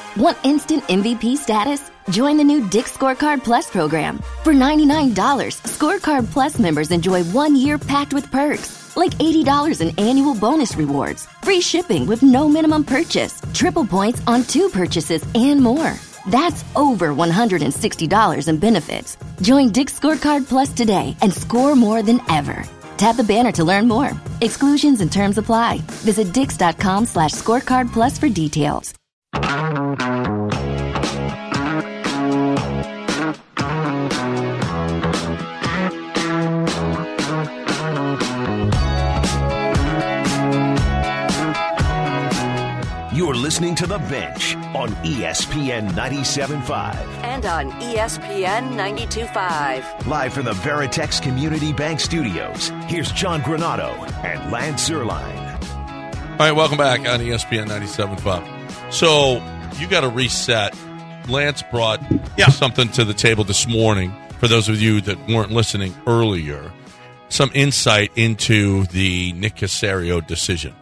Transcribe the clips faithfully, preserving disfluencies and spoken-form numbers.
Want instant M V P status? Join the new Dick's Scorecard Plus program. For ninety-nine dollars, Scorecard Plus members enjoy one year packed with perks, like eighty dollars in annual bonus rewards, free shipping with no minimum purchase, triple points on two purchases, and more. That's over one hundred sixty dollars in benefits. Join Dick's Scorecard Plus today and score more than ever. Tap the banner to learn more. Exclusions and terms apply. Visit dix.com slash scorecard plus for details. You're listening to The Bench on E S P N ninety-seven point five. And on E S P N ninety-two point five. Live from the Veritex Community Bank Studios, here's John Granado and Lance Zierlein. All right, welcome back on E S P N ninety-seven point five. So you got to reset. Lance brought yeah. something to the table this morning, for those of you that weren't listening earlier, some insight into the Nick Caserio decision.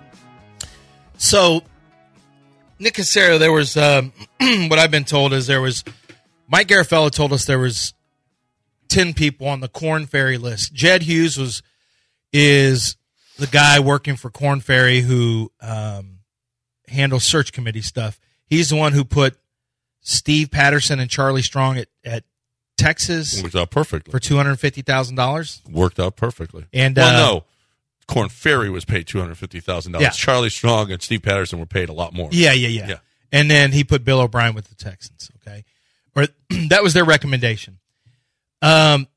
So Nick Caserio, there was, um, what I've been told is there was, Mike Garafolo told us there was ten people on the Korn Ferry list. Jed Hughes was is the guy working for Korn Ferry who um, handles search committee stuff. He's the one who put Steve Patterson and Charlie Strong at, at Texas. Worked out perfectly. For two hundred fifty thousand dollars. Worked out perfectly. And Well, uh, no. Korn Ferry was paid two hundred fifty thousand dollars. Yeah. Charlie Strong and Steve Patterson were paid a lot more. Yeah, yeah, yeah, Yeah. And then he put Bill O'Brien with the Texans, okay? Or that was their recommendation. Um,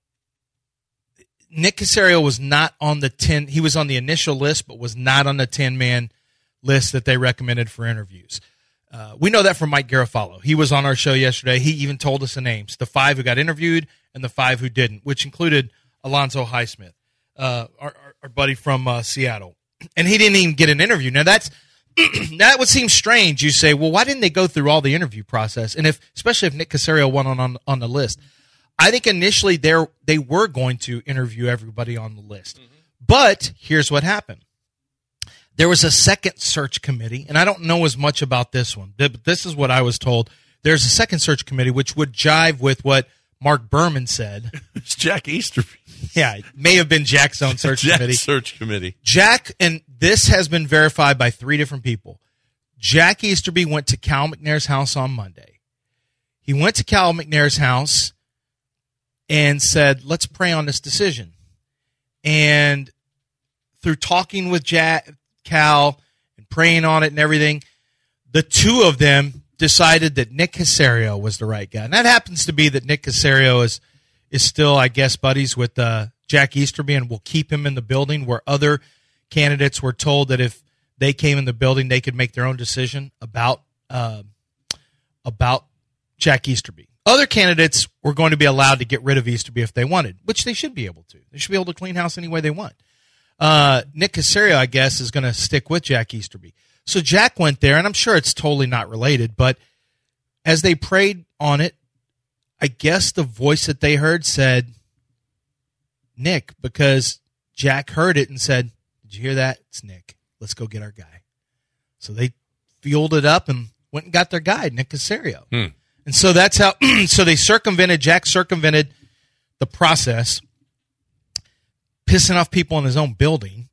Nick Caserio was not on the ten. He was on the initial list, but was not on the ten-man list that they recommended for interviews. Uh, we know that from Mike Garafolo. He was on our show yesterday. He even told us the names, the five who got interviewed and the five who didn't, which included Alonzo Highsmith, uh, our, our, our buddy from uh, Seattle. And he didn't even get an interview. Now, that's that would seem strange. You say, well, why didn't they go through all the interview process? And if, especially if Nick Caserio went on, on, on the list. I think initially they they were going to interview everybody on the list. Mm-hmm. But here's what happened. There was a second search committee, and I don't know as much about this one, but this is what I was told. There's a second search committee, which would jive with what Mark Berman said. It's Jack Easterby. Yeah, it may have been Jack's own search Jack's committee. search committee. Jack, and this has been verified by three different people. Jack Easterby went to Cal McNair's house on Monday. He went to Cal McNair's house and said, let's pray on this decision. And through talking with Jack, Cal, and praying on it and everything, the two of them decided that Nick Caserio was the right guy. And that happens to be that Nick Caserio is is still, I guess, buddies with uh, Jack Easterby and will keep him in the building, where other candidates were told that if they came in the building, they could make their own decision about uh, about Jack Easterby. Other candidates were going to be allowed to get rid of Easterby if they wanted, which they should be able to. They should be able to clean house any way they want. Uh, Nick Caserio, I guess, is going to stick with Jack Easterby. So Jack went there, and I'm sure it's totally not related, but as they prayed on it, I guess the voice that they heard said, Nick, because Jack heard it and said, did you hear that? It's Nick. Let's go get our guy. So they fueled it up and went and got their guy, Nick Caserio. Hmm. And so that's how, so they circumvented, Jack circumvented the process, pissing off people in his own building,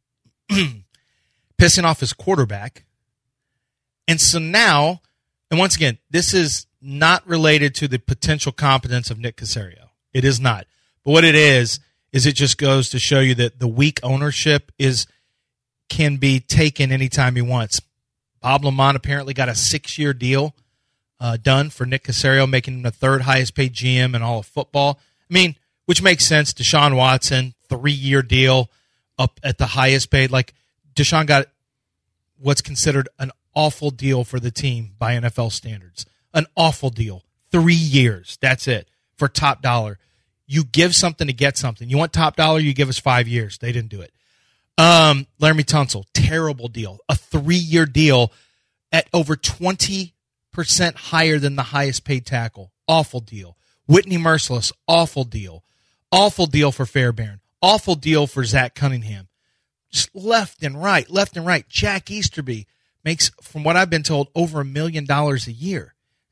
pissing off his quarterback. And so now, and once again, this is not related to the potential competence of Nick Caserio. It is not. But what it is, is it just goes to show you that the weak ownership is can be taken anytime he wants. Bob Lamont apparently got a six-year deal uh, done for Nick Caserio, making him the third highest-paid G M in all of football. I mean, which makes sense. Deshaun Watson, three-year deal up at the highest paid. Like, Deshaun got what's considered an awful deal for the team by N F L standards. An awful deal. Three years. That's it. For top dollar. You give something to get something. You want top dollar, you give us five years. They didn't do it. Um, Laramie Tunsil, terrible deal. A three-year deal at over twenty percent higher than the highest paid tackle. Awful deal. Whitney Merciless, awful deal. Awful deal for Fairbairn. Awful deal for Zach Cunningham. Just left and right, left and right. Jack Easterby makes, from what I've been told, over a million dollars a year.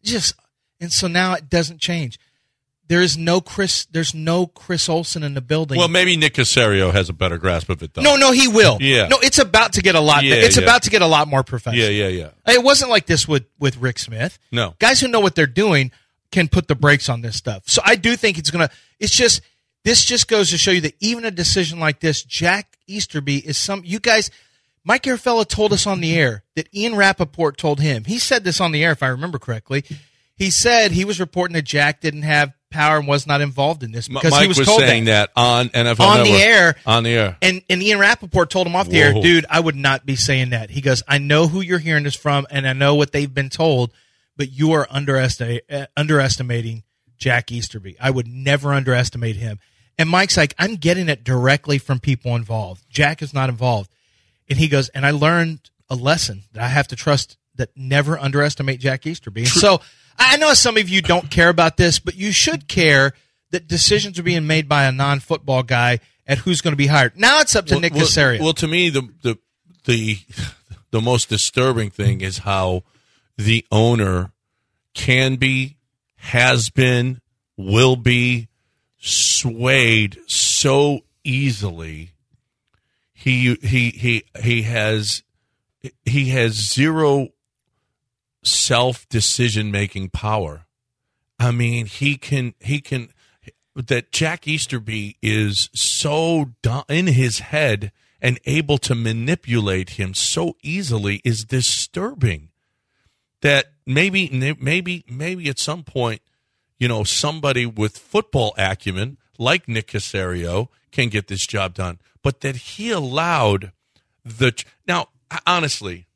just and so now it doesn't change. There is no Chris. There's no Chris Olsen in the building. Well, maybe Nick Caserio has a better grasp of it, though. No, no, he will. Yeah. No, it's about to get a lot. Yeah, it's yeah. about to get a lot more professional. Yeah, yeah, yeah. It wasn't like this with with Rick Smith. No. Guys who know what they're doing can put the brakes on this stuff. So I do think it's gonna. It's just this just goes to show you that even a decision like this, Jack Easterby is some. You guys, Mike Garafella told us on the air that Ian Rappaport told him. He said this on the air, if I remember correctly. He said he was reporting that Jack didn't have power and was not involved in this because Mike he was, was told saying that, that on N F L on Network. the air. On the air. And, and Ian Rappaport told him off the Whoa. air, dude, I would not be saying that. He goes, I know who you're hearing this from, and I know what they've been told, but you are underestimate, uh, underestimating Jack Easterby. I would never underestimate him. And Mike's like, I'm getting it directly from people involved. Jack is not involved. And he goes, and I learned a lesson that I have to trust, that never underestimate Jack Easterby. And so I know some of you don't care about this, but you should care that decisions are being made by a non-football guy at who's going to be hired. Now it's up to well, Nick well, Caserio. Well, to me, the, the the the most disturbing thing is how the owner can be, has been, will be swayed so easily. He he he he has he has zero self decision making power. I mean, he can he can that Jack Easterby is so do- in his head and able to manipulate him so easily is disturbing. That maybe maybe maybe at some point, you know, somebody with football acumen like Nick Caserio can get this job done, but that he allowed the now honestly,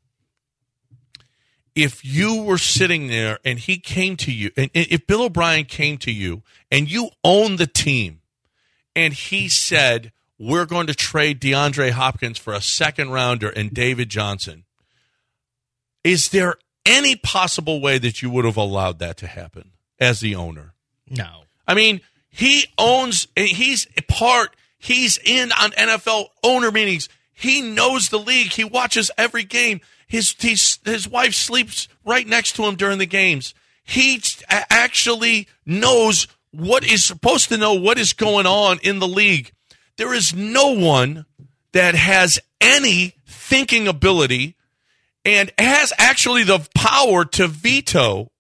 if you were sitting there and he came to you, and if Bill O'Brien came to you and you own the team and he said, we're going to trade DeAndre Hopkins for a second rounder and David Johnson, is there any possible way that you would have allowed that to happen as the owner? No. I mean, he owns, he's part, he's in on N F L owner meetings. He knows the league. He watches every game. His, his his wife sleeps right next to him during the games. He actually knows what is supposed to know what is going on in the league. There is no one that has any thinking ability and has actually the power to veto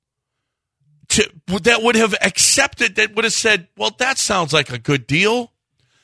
to that would have accepted, that would have said, well, that sounds like a good deal.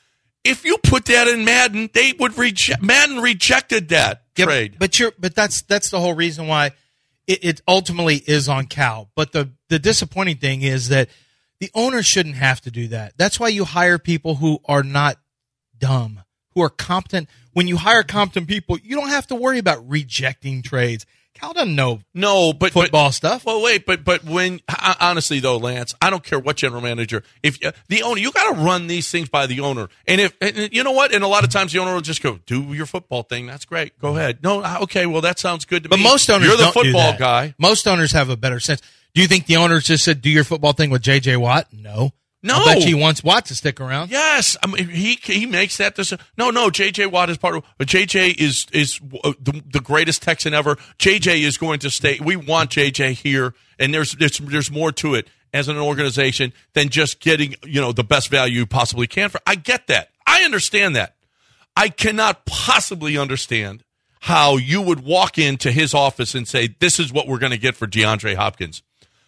If you put that in Madden, they would reject. Madden rejected that Yeah, trade. but you're, but that's that's the whole reason why it, it ultimately is on Cal. But the the disappointing thing is that the owner shouldn't have to do that. That's why you hire people who are not dumb, who are competent. When you hire competent people, you don't have to worry about rejecting trades. Cal doesn't know no, but football but, stuff. Well, wait, but but when honestly though, Lance, I don't care what general manager. If uh, the owner, you got to run these things by the owner. And if and you know what, and a lot of times the owner will just go, "Do your football thing. That's great. Go ahead." No, okay, well that sounds good to but me. But most owners you're the don't football do that. guy. Most owners have a better sense. Do you think the owners just said, "Do your football thing" with J J Watt? No. No, I bet you wants Watt to stick around. Yes, I mean he he makes that decision. No, no, J J Watt is part of. But J J is is the, the greatest Texan ever. J J is going to stay. We want J J here, and there's there's there's more to it as an organization than just getting, you know, the best value you possibly can for. I get that. I understand that. I cannot possibly understand how you would walk into his office and say, "This is what we're going to get for DeAndre Hopkins."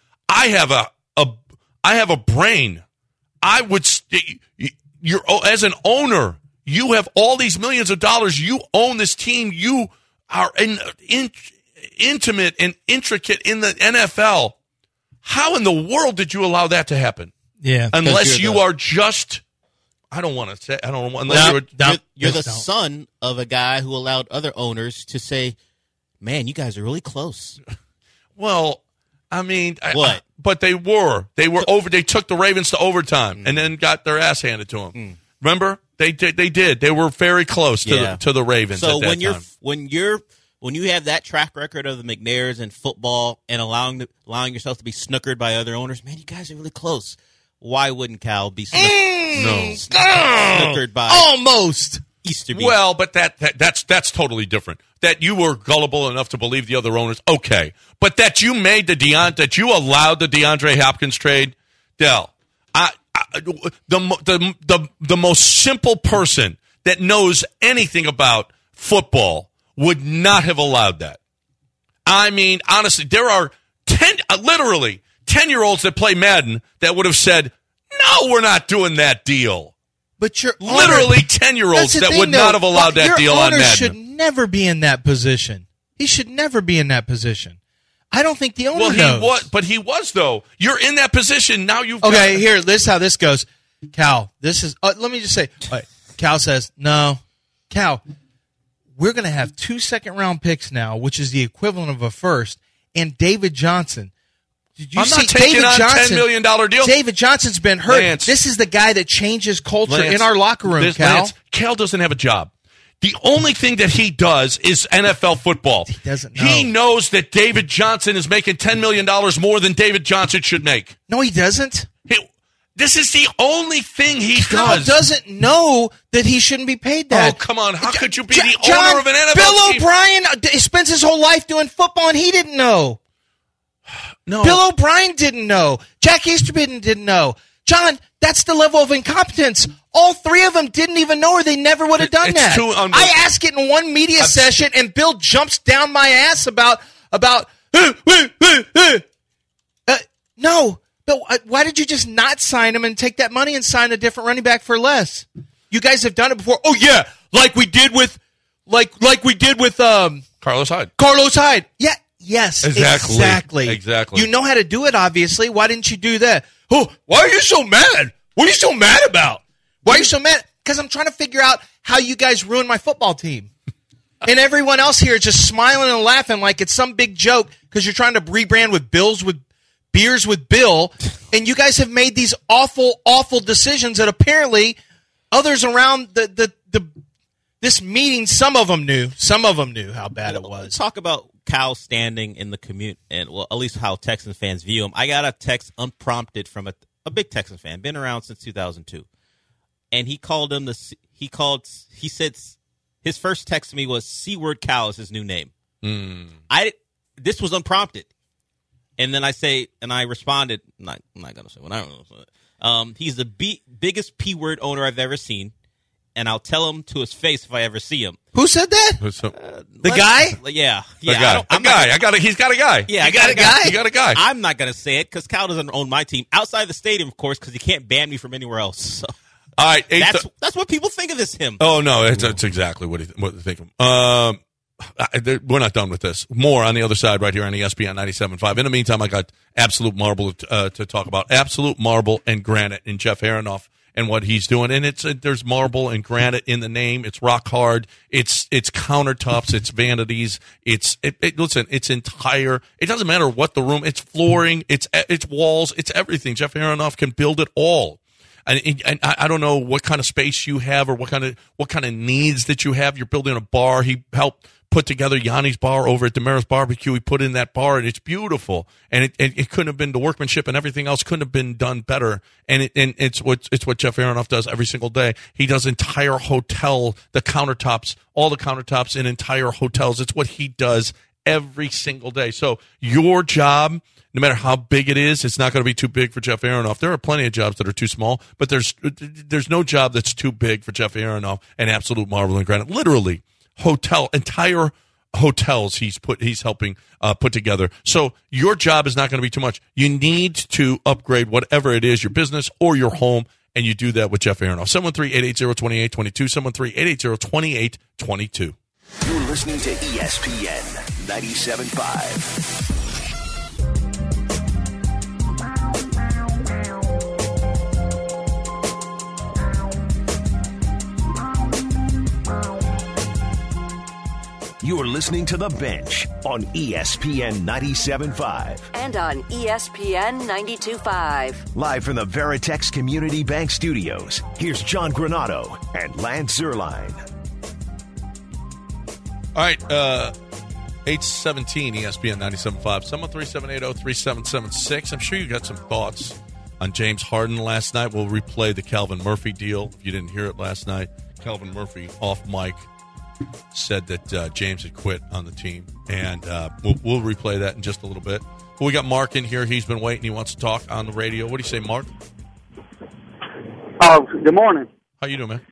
I have a a I have a brain. I would, you're as an owner, you have all these millions of dollars. You own this team. You are in, in, intimate and intricate in the N F L. How in the world did you allow that to happen? Yeah, unless you the, are just, I don't want to say, I don't know, unless no, you're, you're, you're the son of a guy who allowed other owners to say, "Man, you guys are really close." Well, I mean, what? I, but they were. They were over. They took the Ravens to overtime mm. and then got their ass handed to them. Mm. Remember, they did. They did. They were very close to yeah. the to the Ravens. So at that when you're time. when you're when you have that track record of the McNairs in football and allowing the, allowing yourself to be snookered by other owners, man, you guys are really close. Why wouldn't Cal be snook- mm. no. snookered by almost? Easterby? Well, but that, that that's that's totally different. that you were gullible enough to believe the other owners, okay. But that you made the Deont, that you allowed the DeAndre Hopkins trade, Del, I, I, the, the, the, the most simple person that knows anything about football would not have allowed that. I mean, honestly, there are ten, uh, literally ten-year-olds that play Madden that would have said, no, we're not doing that deal. But your literally ten-year-olds that would not have allowed that deal on Madden. Your owner should never be in that position. He should never be in that position. I don't think the owner well, he knows. Was, but he was, though. You're in that position. Now you've Okay, got... here, this is how this goes. Cal, this is... Uh, let me just say. All right, Cal says, no. Cal, we're going to have two second-round picks now, which is the equivalent of a first, and David Johnson. Did you I'm see not taking David on Johnson, ten million dollars deal. David Johnson's been hurt. Lance, this is the guy that changes culture Lance, in our locker room, this, Cal. Lance, Cal doesn't have a job. The only thing that he does is N F L football. He doesn't know. He knows that David Johnson is making ten million dollars more than David Johnson should make. No, he doesn't. He, this is the only thing he Cal does. doesn't know that he shouldn't be paid that. Oh, come on. How could you be John, the John, owner of an N F L Bill team? O'Brien uh, d- spends his whole life doing football, and he didn't know. No. Bill O'Brien didn't know. Jack Easterby didn't know. John, that's the level of incompetence. All three of them didn't even know, or they never would have done It's that. too unbelievable. I ask it in one media session, and Bill jumps down my ass about about. Uh, uh, uh, uh. Uh, no, Bill. Uh, why did you just not sign him and take that money and sign a different running back for less? You guys have done it before. Oh yeah, like we did with, like like we did with um Carlos Hyde. Carlos Hyde. Yeah. Yes, Exactly. exactly. Exactly. You know how to do it, obviously. Why didn't you do that? Oh, why are you so mad? What are you so mad about? Why are you so mad? Because I'm trying to figure out how you guys ruined my football team. And everyone else here is just smiling and laughing like it's some big joke because you're trying to rebrand with Bills with beers with Bill. And you guys have made these awful, awful decisions that apparently others around the, the, the this meeting, some of them knew. Some of them knew how bad it was. Let's talk about Cal standing in the community, and well, at least how Texans fans view him. I got a text unprompted from a, a big Texan fan, been around since two thousand two, and he called him the. He called. He said his first text to me was "C word Cal" is his new name. Mm. I this was unprompted, and then I say, and I responded. I'm not, I'm not gonna say what I don't know. Um, he's the B, biggest P word owner I've ever seen. And I'll tell him to his face if I ever see him. Who said that? So, Uh, The let's- guy? Yeah. the Yeah. I guy. don't- A I'm not guy. gonna- I got a, he's got a guy. Yeah, I You got a guy? You got a guy. I'm not going to say it because Cal doesn't own my team outside the stadium, of course, because he can't ban me from anywhere else. So All right. Eight that's th- that's what people think of this him. oh, no. It's, that's exactly what, he, what they think of him. Um, I, there- we're not done with this. More on the other side right here on E S P N ninety-seven point five. In the meantime, I got Absolute Marble uh, to talk about. Absolute Marble and Granite and Jeff Aronoff and what he's doing. And it's uh, there's marble and granite in the name. It's rock hard. It's it's countertops. It's vanities. It's it, it, listen. It's entire. It doesn't matter what the room. It's flooring. It's it's walls. It's everything. Jeff Aronoff can build it all. And, and I, I don't know what kind of space you have or what kind of what kind of needs that you have. You're building a bar. He helped put together Yanni's bar over at Damaris Barbecue. He put in that bar, and it's beautiful. And it, it, it couldn't have been the workmanship and everything else couldn't have been done better. And it, and it's what it's what Jeff Aronoff does every single day. He does entire hotel, the countertops, all the countertops in entire hotels. It's what he does every single day. So your job, no matter how big it is, it's not going to be too big for Jeff Aronoff. There are plenty of jobs that are too small, but there's there's no job that's too big for Jeff Aronoff and Absolute Marble and Granite. Literally, hotel entire hotels he's put he's helping uh, put together. So your job is not going to be too much. You need to upgrade whatever it is, your business or your home, and you do that with Jeff Aronoff. seven one three, eight eight zero, two eight two two, seven one three, eight eight zero, two eight two two. You're listening to E S P N ninety-seven point five. You're listening to The Bench on E S P N ninety-seven point five. And on E S P N ninety-two point five. Live from the Veritex Community Bank Studios, here's John Granado and Lance Zierlein. All right, uh, eight seventeen E S P N ninety-seven point five, seven one three, seven eight zero, three seven seven six. I'm sure you got some thoughts on James Harden last night. We'll replay the Calvin Murphy deal. If you didn't hear it last night, Calvin Murphy off mic said that uh, James had quit on the team, and uh, we'll, we'll replay that in just a little bit. But we got Mark in here. He's been waiting. He wants to talk on the radio. What do you say, Mark? Oh, good morning. How you doing, man?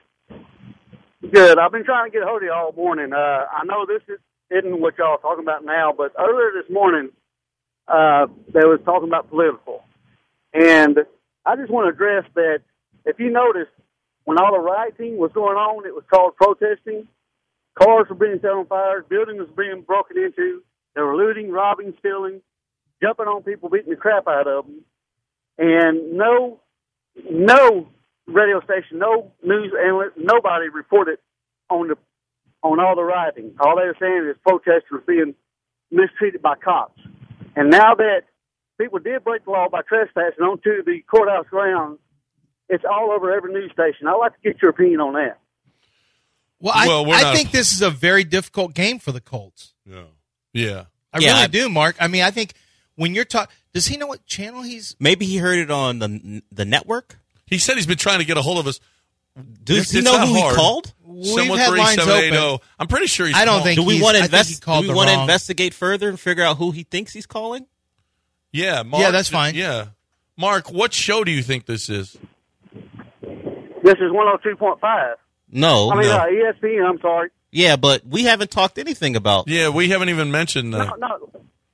Good. I've been trying to get a hold of you all morning. Uh, I know this is, isn't what y'all are talking about now, but earlier this morning, uh, they was talking about political. And I just want to address that if you notice, when all the rioting was going on, it was called protesting. Cars were being set on fire. Buildings were being broken into. They were looting, robbing, stealing, jumping on people, beating the crap out of them. And no, no radio station, no news analyst, nobody reported on the on all the rioting. All they were saying is protesters being mistreated by cops. And now that people did break the law by trespassing onto the courthouse grounds, it's all over every news station. I'd like to get your opinion on that. Well, I, well, I think this is a very difficult game for the Colts. Yeah. Yeah. I yeah, really I, do, Mark. I mean, I think when you're talking, does he know what channel he's? Maybe he heard it on the the network. He said he's been trying to get a hold of us. Does It's- he it's know not who hard. he called? We've had lines open. I'm pretty sure he's I don't called. think Do we he's- want to I think invest? he Do called we the want to wrong- investigate further and figure out who he thinks he's calling? Yeah, Mark, Yeah, that's fine. Yeah. Mark, what show do you think this is? This is one oh two point five. No, I mean, no. uh, E S P N, I'm sorry. Yeah, but we haven't talked anything about. Yeah, we haven't even mentioned uh, No, no,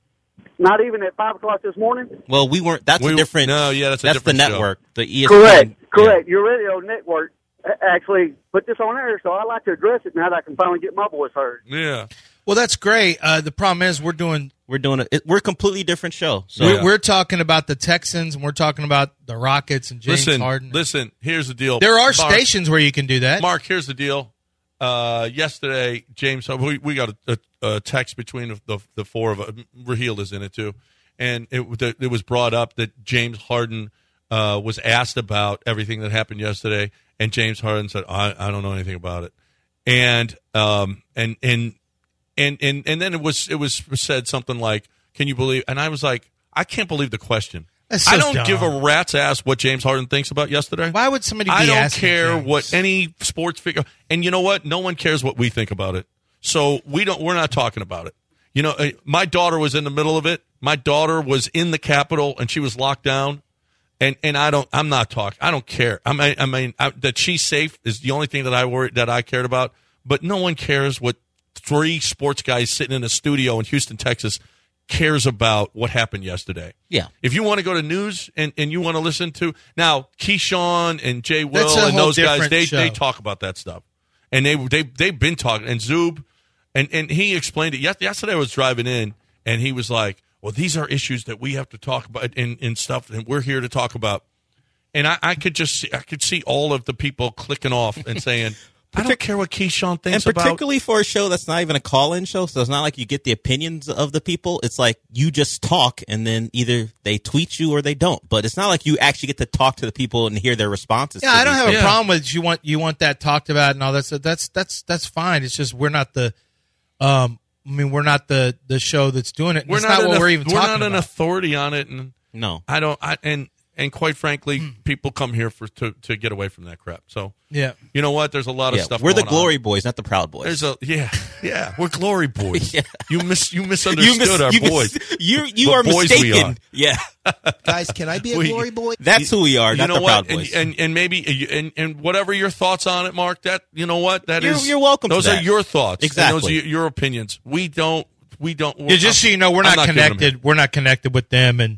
not even at five o'clock this morning? Well, we weren't. That's We- a different. no, yeah, that's a the different show. network. The E S P N. Correct, correct. Your radio network actually put this on air, so I'd like to address it now that I can finally get my voice heard. Yeah. Well, that's great. Uh, the problem is we're doing We're doing a. It, we're a completely different show. So we're, we're talking about the Texans and we're talking about the Rockets and James Listen, Harden. listen, here's the deal. There are Mark, stations where you can do that. Mark, here's the deal. Uh, yesterday, James, we, we got a, a, a text between the, the four of us. Raheel is in it, too. And it, it was brought up that James Harden uh, was asked about everything that happened yesterday, and James Harden said, I, I don't know anything about it. And um and and and and and then it was it was said something like, can you believe? And I was like, I can't believe the question. That's so I don't dumb. give a rat's ass what James Harden thinks about yesterday. Why would somebody be I don't asking care James? what any sports figure. And you know what? No one cares what we think about it. So we don't. We're not talking about it. You know, uh, my daughter was in the middle of it. My daughter was in the Capitol and she was locked down. And and I don't. I'm not talking. I don't care. I mean, I mean I, that she's safe is the only thing that I worry that I cared about. But no one cares what three sports guys sitting in a studio in Houston, Texas, cares about what happened yesterday. Yeah. If you want to go to news and, and you want to listen to now Keyshawn and Jay Will That's a and whole those guys, different they show. they talk about that stuff, and they they they've been talking. And Zub, and and he explained it. Yes, yesterday I was driving in, and he was like, "Well, these are issues that we have to talk about and, and stuff, and we're here to talk about." And I, I could just see, I could see all of the people clicking off and saying, I don't care what Keyshawn thinks and about. particularly for a show that's not even a call-in show, so it's not like you get the opinions of the people. It's like you just talk, and then either they tweet you or they don't. But it's not like you actually get to talk to the people and hear their responses. Yeah, to I don't these have a things. problem with you want you want that talked about and all that stuff. That's that's that's fine. It's just we're not the, um, I mean we're not the the show that's doing it. We're It's not, not, an, what we're even we're talking not an about. authority on it, and No. I don't. I and and quite frankly, people come here for to to get away from that crap. So Yeah. you know what? There's a lot of Yeah, stuff. we're the going on. glory boys, not the proud boys. There's a yeah, yeah. We're glory boys. Yeah. You mis you misunderstood mis- our you mis- boys. you you What are boys we mistaken. are. Yeah, Guys, can I be a We- glory boy? that's who we are. You Not know the what? proud boys. And, and and maybe and and whatever your thoughts on it, Mark. That you know what that is. You're- you're welcome to Those are that. your thoughts. And Exactly. those are your, your opinions. We don't. We don't. Yeah, just so you know, we're I'm not, giving them connected. We're not connected with them, and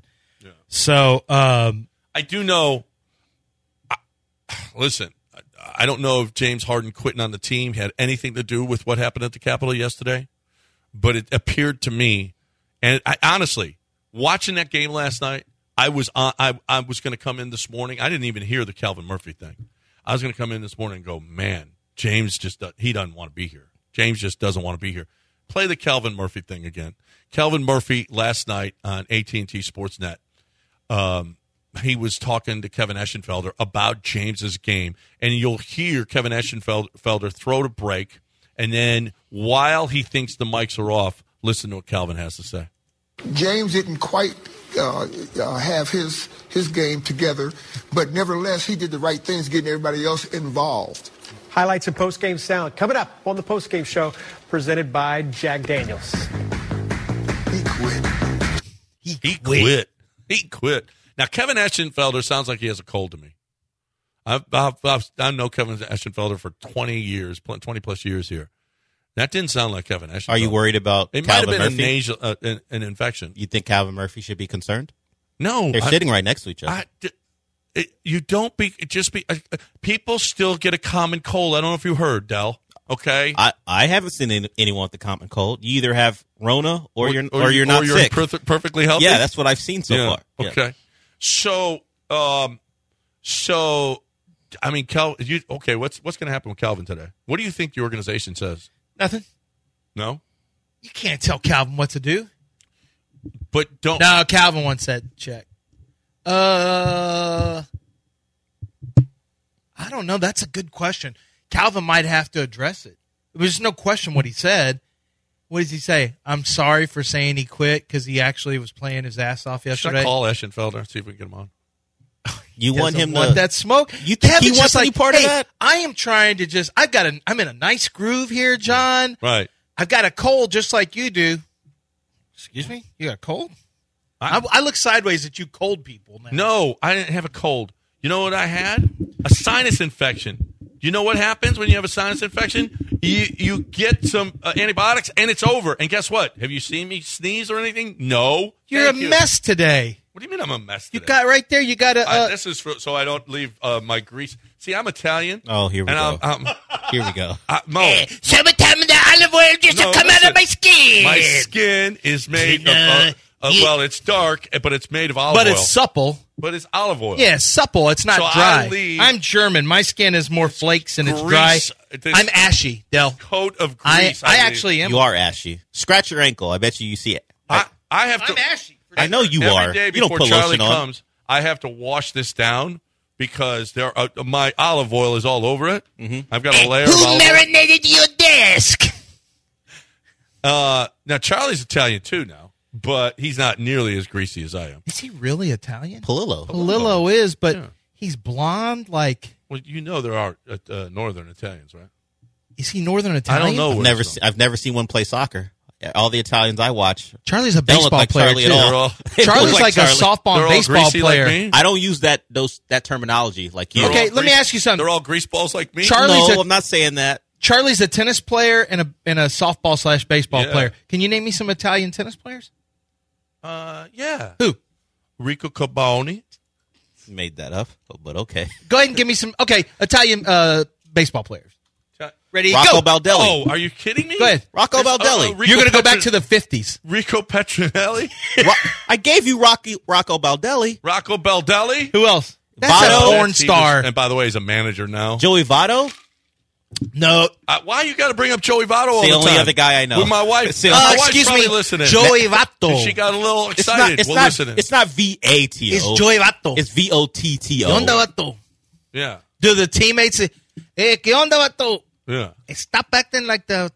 so um, I do know. I, listen, I don't know if James Harden quitting on the team had anything to do with what happened at the Capitol yesterday, but it appeared to me, and I honestly, watching that game last night, I was on, I I was going to come in this morning. I didn't even hear the Calvin Murphy thing. I was going to come in this morning and go, man, James just does, he doesn't want to be here. James just doesn't want to be here. Play the Calvin Murphy thing again. Calvin Murphy last night on A T and T Sportsnet. Um, he was talking to Kevin Eschenfelder about James's game, and you'll hear Kevin Eschenfelder throw to break, and then while he thinks the mics are off, listen to what Calvin has to say. James didn't quite uh, uh, have his his game together, but nevertheless, he did the right things, getting everybody else involved. Highlights and post-game sound coming up on the post-game show presented by Jack Daniels. He quit. He, he quit. He quit. Now, Kevin Eschenfelder sounds like he has a cold to me. I've, I've, I've, I know Kevin Eschenfelder for twenty years, twenty plus years here. That didn't sound like Kevin Eschenfelder. Are you worried about It Calvin might have been Murphy? an, nasal, uh, an, an infection. You think Calvin Murphy should be concerned? No. They're I, sitting right next to each other. I, it, you don't be, it just be, uh, people still get a common cold. I don't know if you heard, Del. Okay? I, I haven't seen any, anyone with the common cold. You either have Rona or, you're or, or you're not or you're sick. perf- perfectly healthy? Yeah, that's what I've seen so Yeah, far. Yeah. Okay. So, um, so, I mean, Cal, you, okay, what's what's going to happen with Calvin today? What do you think the organization says? Nothing. No? You can't tell Calvin what to do. But don't. No, Calvin once said check. Uh, I don't know. That's a good question. Calvin might have to address it. There's no question what he said. What does he say? I'm sorry for saying he quit because he actually was playing his ass off Should yesterday. I call Eschenfelder, see if we can get him on? You He want doesn't him want to that smoke? You think he Kevin's wants just any like, part of hey, that? I am trying to just. I've got a. I'm in a nice groove here, John. Right. I've got a cold just like you do. Excuse me? You got a cold? I, I look sideways at you cold people now. No, I didn't have a cold. You know what I had? A sinus infection. You know what happens when you have a sinus infection? You you get some uh, antibiotics and it's over. And guess what? Have you seen me sneeze or anything? No. You're Thank a you. mess today. What do you mean I'm a mess today? You got right there. You got a. I, Uh, this is for, so I don't leave uh, my grease. See, I'm Italian. Oh, here we and go. I'm, I'm, Here we go. I, Mo, Summertime and the olive oil just No, to come out listen. of my skin. my skin is made of, uh, uh, you- well, it's dark, but it's made of olive but oil. it's supple. But it's olive oil. Yeah, supple. It's not So I dry. leave- I'm German. My skin is more flakes and it's dry. Grease. This I'm ashy, Del. coat of I, grease. I leave. actually am. You are ashy. Scratch your ankle. I bet you you see it. I, I have to. I'm ashy. I know you every are. day You don't before put Charlie lotion on. comes, I have to wash this down because there are, my olive oil is all over it. Mm-hmm. I've got a layer of Who olive oil. marinated your desk? Uh, now Charlie's Italian too now, but he's not nearly as greasy as I am. Is he really Italian? Palillo. Palillo is, but Yeah. he's blonde. Like, Well, you know there are uh, uh, northern Italians, right? is he Northern I Italian? don't know. I've where never, he's se- from. I've never seen one play soccer. All the Italians I watch, Charlie's a they don't look baseball like player Charlie too. at all. They're all- They don't Charlie's look like, Charlie. a softball They're and all baseball greasy player. like me. I don't use that those that terminology like you. They're Okay, all let me grease- ask you something. They're all grease balls like me. Charlie's no, a- I'm not saying that. Charlie's a tennis player and a and a softball slash baseball Yeah. player. Can you name me some Italian tennis players? Uh, yeah. Who? Rico Caboni. Made that up, but okay. Go ahead and give me some. Okay, Italian uh, baseball players. Ready? Rocco Go. Baldelli. Oh, are you kidding me? Go ahead. Rocco There's- Baldelli. uh, Rico You're going to go back Petro- to the fifties. Rico Petronelli, Ro- I gave you Rocky Rocco Baldelli. Rocco Baldelli. Who else? That's Votto. a porn That's- he star. just- and by the way, he's a manager now. Joey Votto. No. Uh, why you got to bring up Joey Votto all the the only time? other guy I know. With my wife. It's the my only- Uh, wife's excuse probably me, listening. Joey Votto. She got a little It's excited. not. It's We're not. listening. It's not V A T O. It's Joey Votto. It's V O T T O. ¿Qué onda, Vato? yeah, Do the teammates say, hey, ¿qué onda, Vato? yeah. Stop acting like the...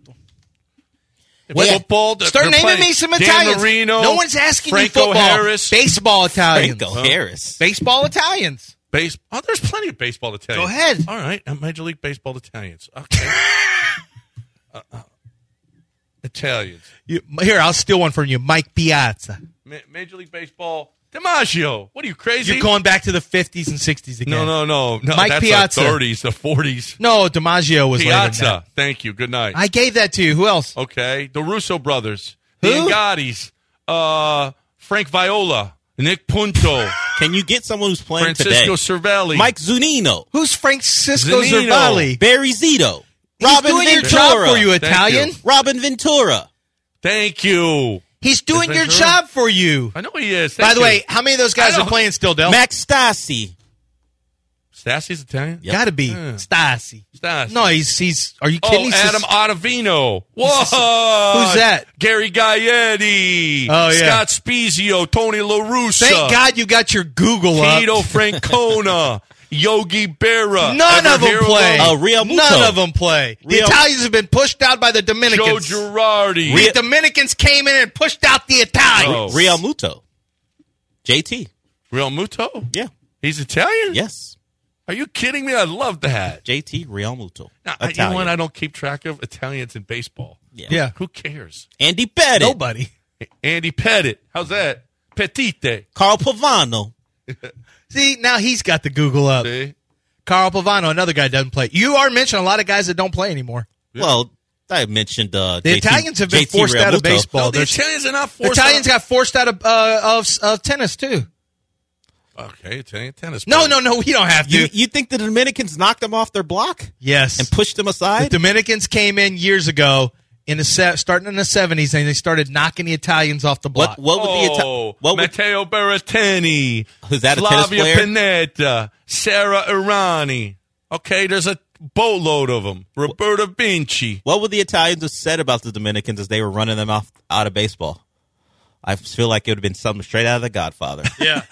Well, football. they're- Start they're naming playing me some Dan Italians. Marino, No one's asking Franco you football. Harris. Baseball Italians. Franco Harris. Baseball Italians. Base. Oh, there's plenty of baseball Italians. Go ahead. All right, uh, Major League Baseball Italians. Okay. uh, uh, Italians. You, here, I'll steal one from you. Mike Piazza. Ma- Major League Baseball. DiMaggio. What are you crazy? You're going back to the fifties and sixties again. No, no, no, no. Mike that's Piazza. the thirties, the forties. No, DiMaggio was later than Piazza. that. Thank you. Good night. I gave that to you. Who else? Okay, the Russo brothers, the Who? Ingattis, uh, Frank Viola, Nick Punto, Can you get someone who's playing Francisco today? Cervelli, Mike Zunino, Who's Francisco Zanino. Zervali? Barry Zito, He's Robin doing your Ventura. job for you, Thank Italian. you. Robin Ventura. Thank you. He's doing Is your Ventura? job for you. I know he is. By Thank the you. way, how many of those guys I are don't- playing still, Del? Max Stassi. Stassi's Italian. Yep. Gotta be. Yeah. Stasi. Stassi. No, he's, he's, are you Oh, kidding? He's Adam just- Ottavino. Whoa. Who's that? Gary Gaetti. Oh, yeah. Scott Spezio. Tony La Russa. Thank God you got your Google Tito up. Francona. Yogi Berra. None Ever of them hear play. him? Uh, Real Muto. None of them play. The Real- Italians have been pushed out by the Joe Dominicans. Girardi. The Dominicans came in and pushed out the Italians. Oh. Real Muto. J T. Real Muto? Yeah. He's Italian? Yes. Are you kidding me? I love that. J T Realmuto. Now, I, you know what? I don't keep track of Italians in baseball. Yeah. Yeah. Who cares? Andy Pettit. Nobody. Andy Pettit. How's that? Petite. Carl Pavano. See, now he's got the Google up. See? Carl Pavano, another guy doesn't play. You are mentioning a lot of guys that don't play anymore. Yeah. Well, I mentioned uh, The J T, Italians have been J T forced out of Realmuto. baseball. No, the There's- Italians are not The forced Italians out. got forced out of, uh, of of tennis too. Okay, Italian tennis. No, player. no, no. We don't have to. You, you think the Dominicans knocked them off their block yes. and pushed them the aside? Dominicans came in years ago in the se- starting in the seventies, and they started knocking the Italians off the block. What, what would the Ita- Oh, what would, Matteo Berrettini. Is that a tennis Flavia player? Pinetta. Sarah Irani. Okay, there's a boatload of them. Roberta Vinci. what would the Italians have said about the Dominicans as they were running them off out of baseball? I feel like it would have been something straight out of The Godfather. Yeah.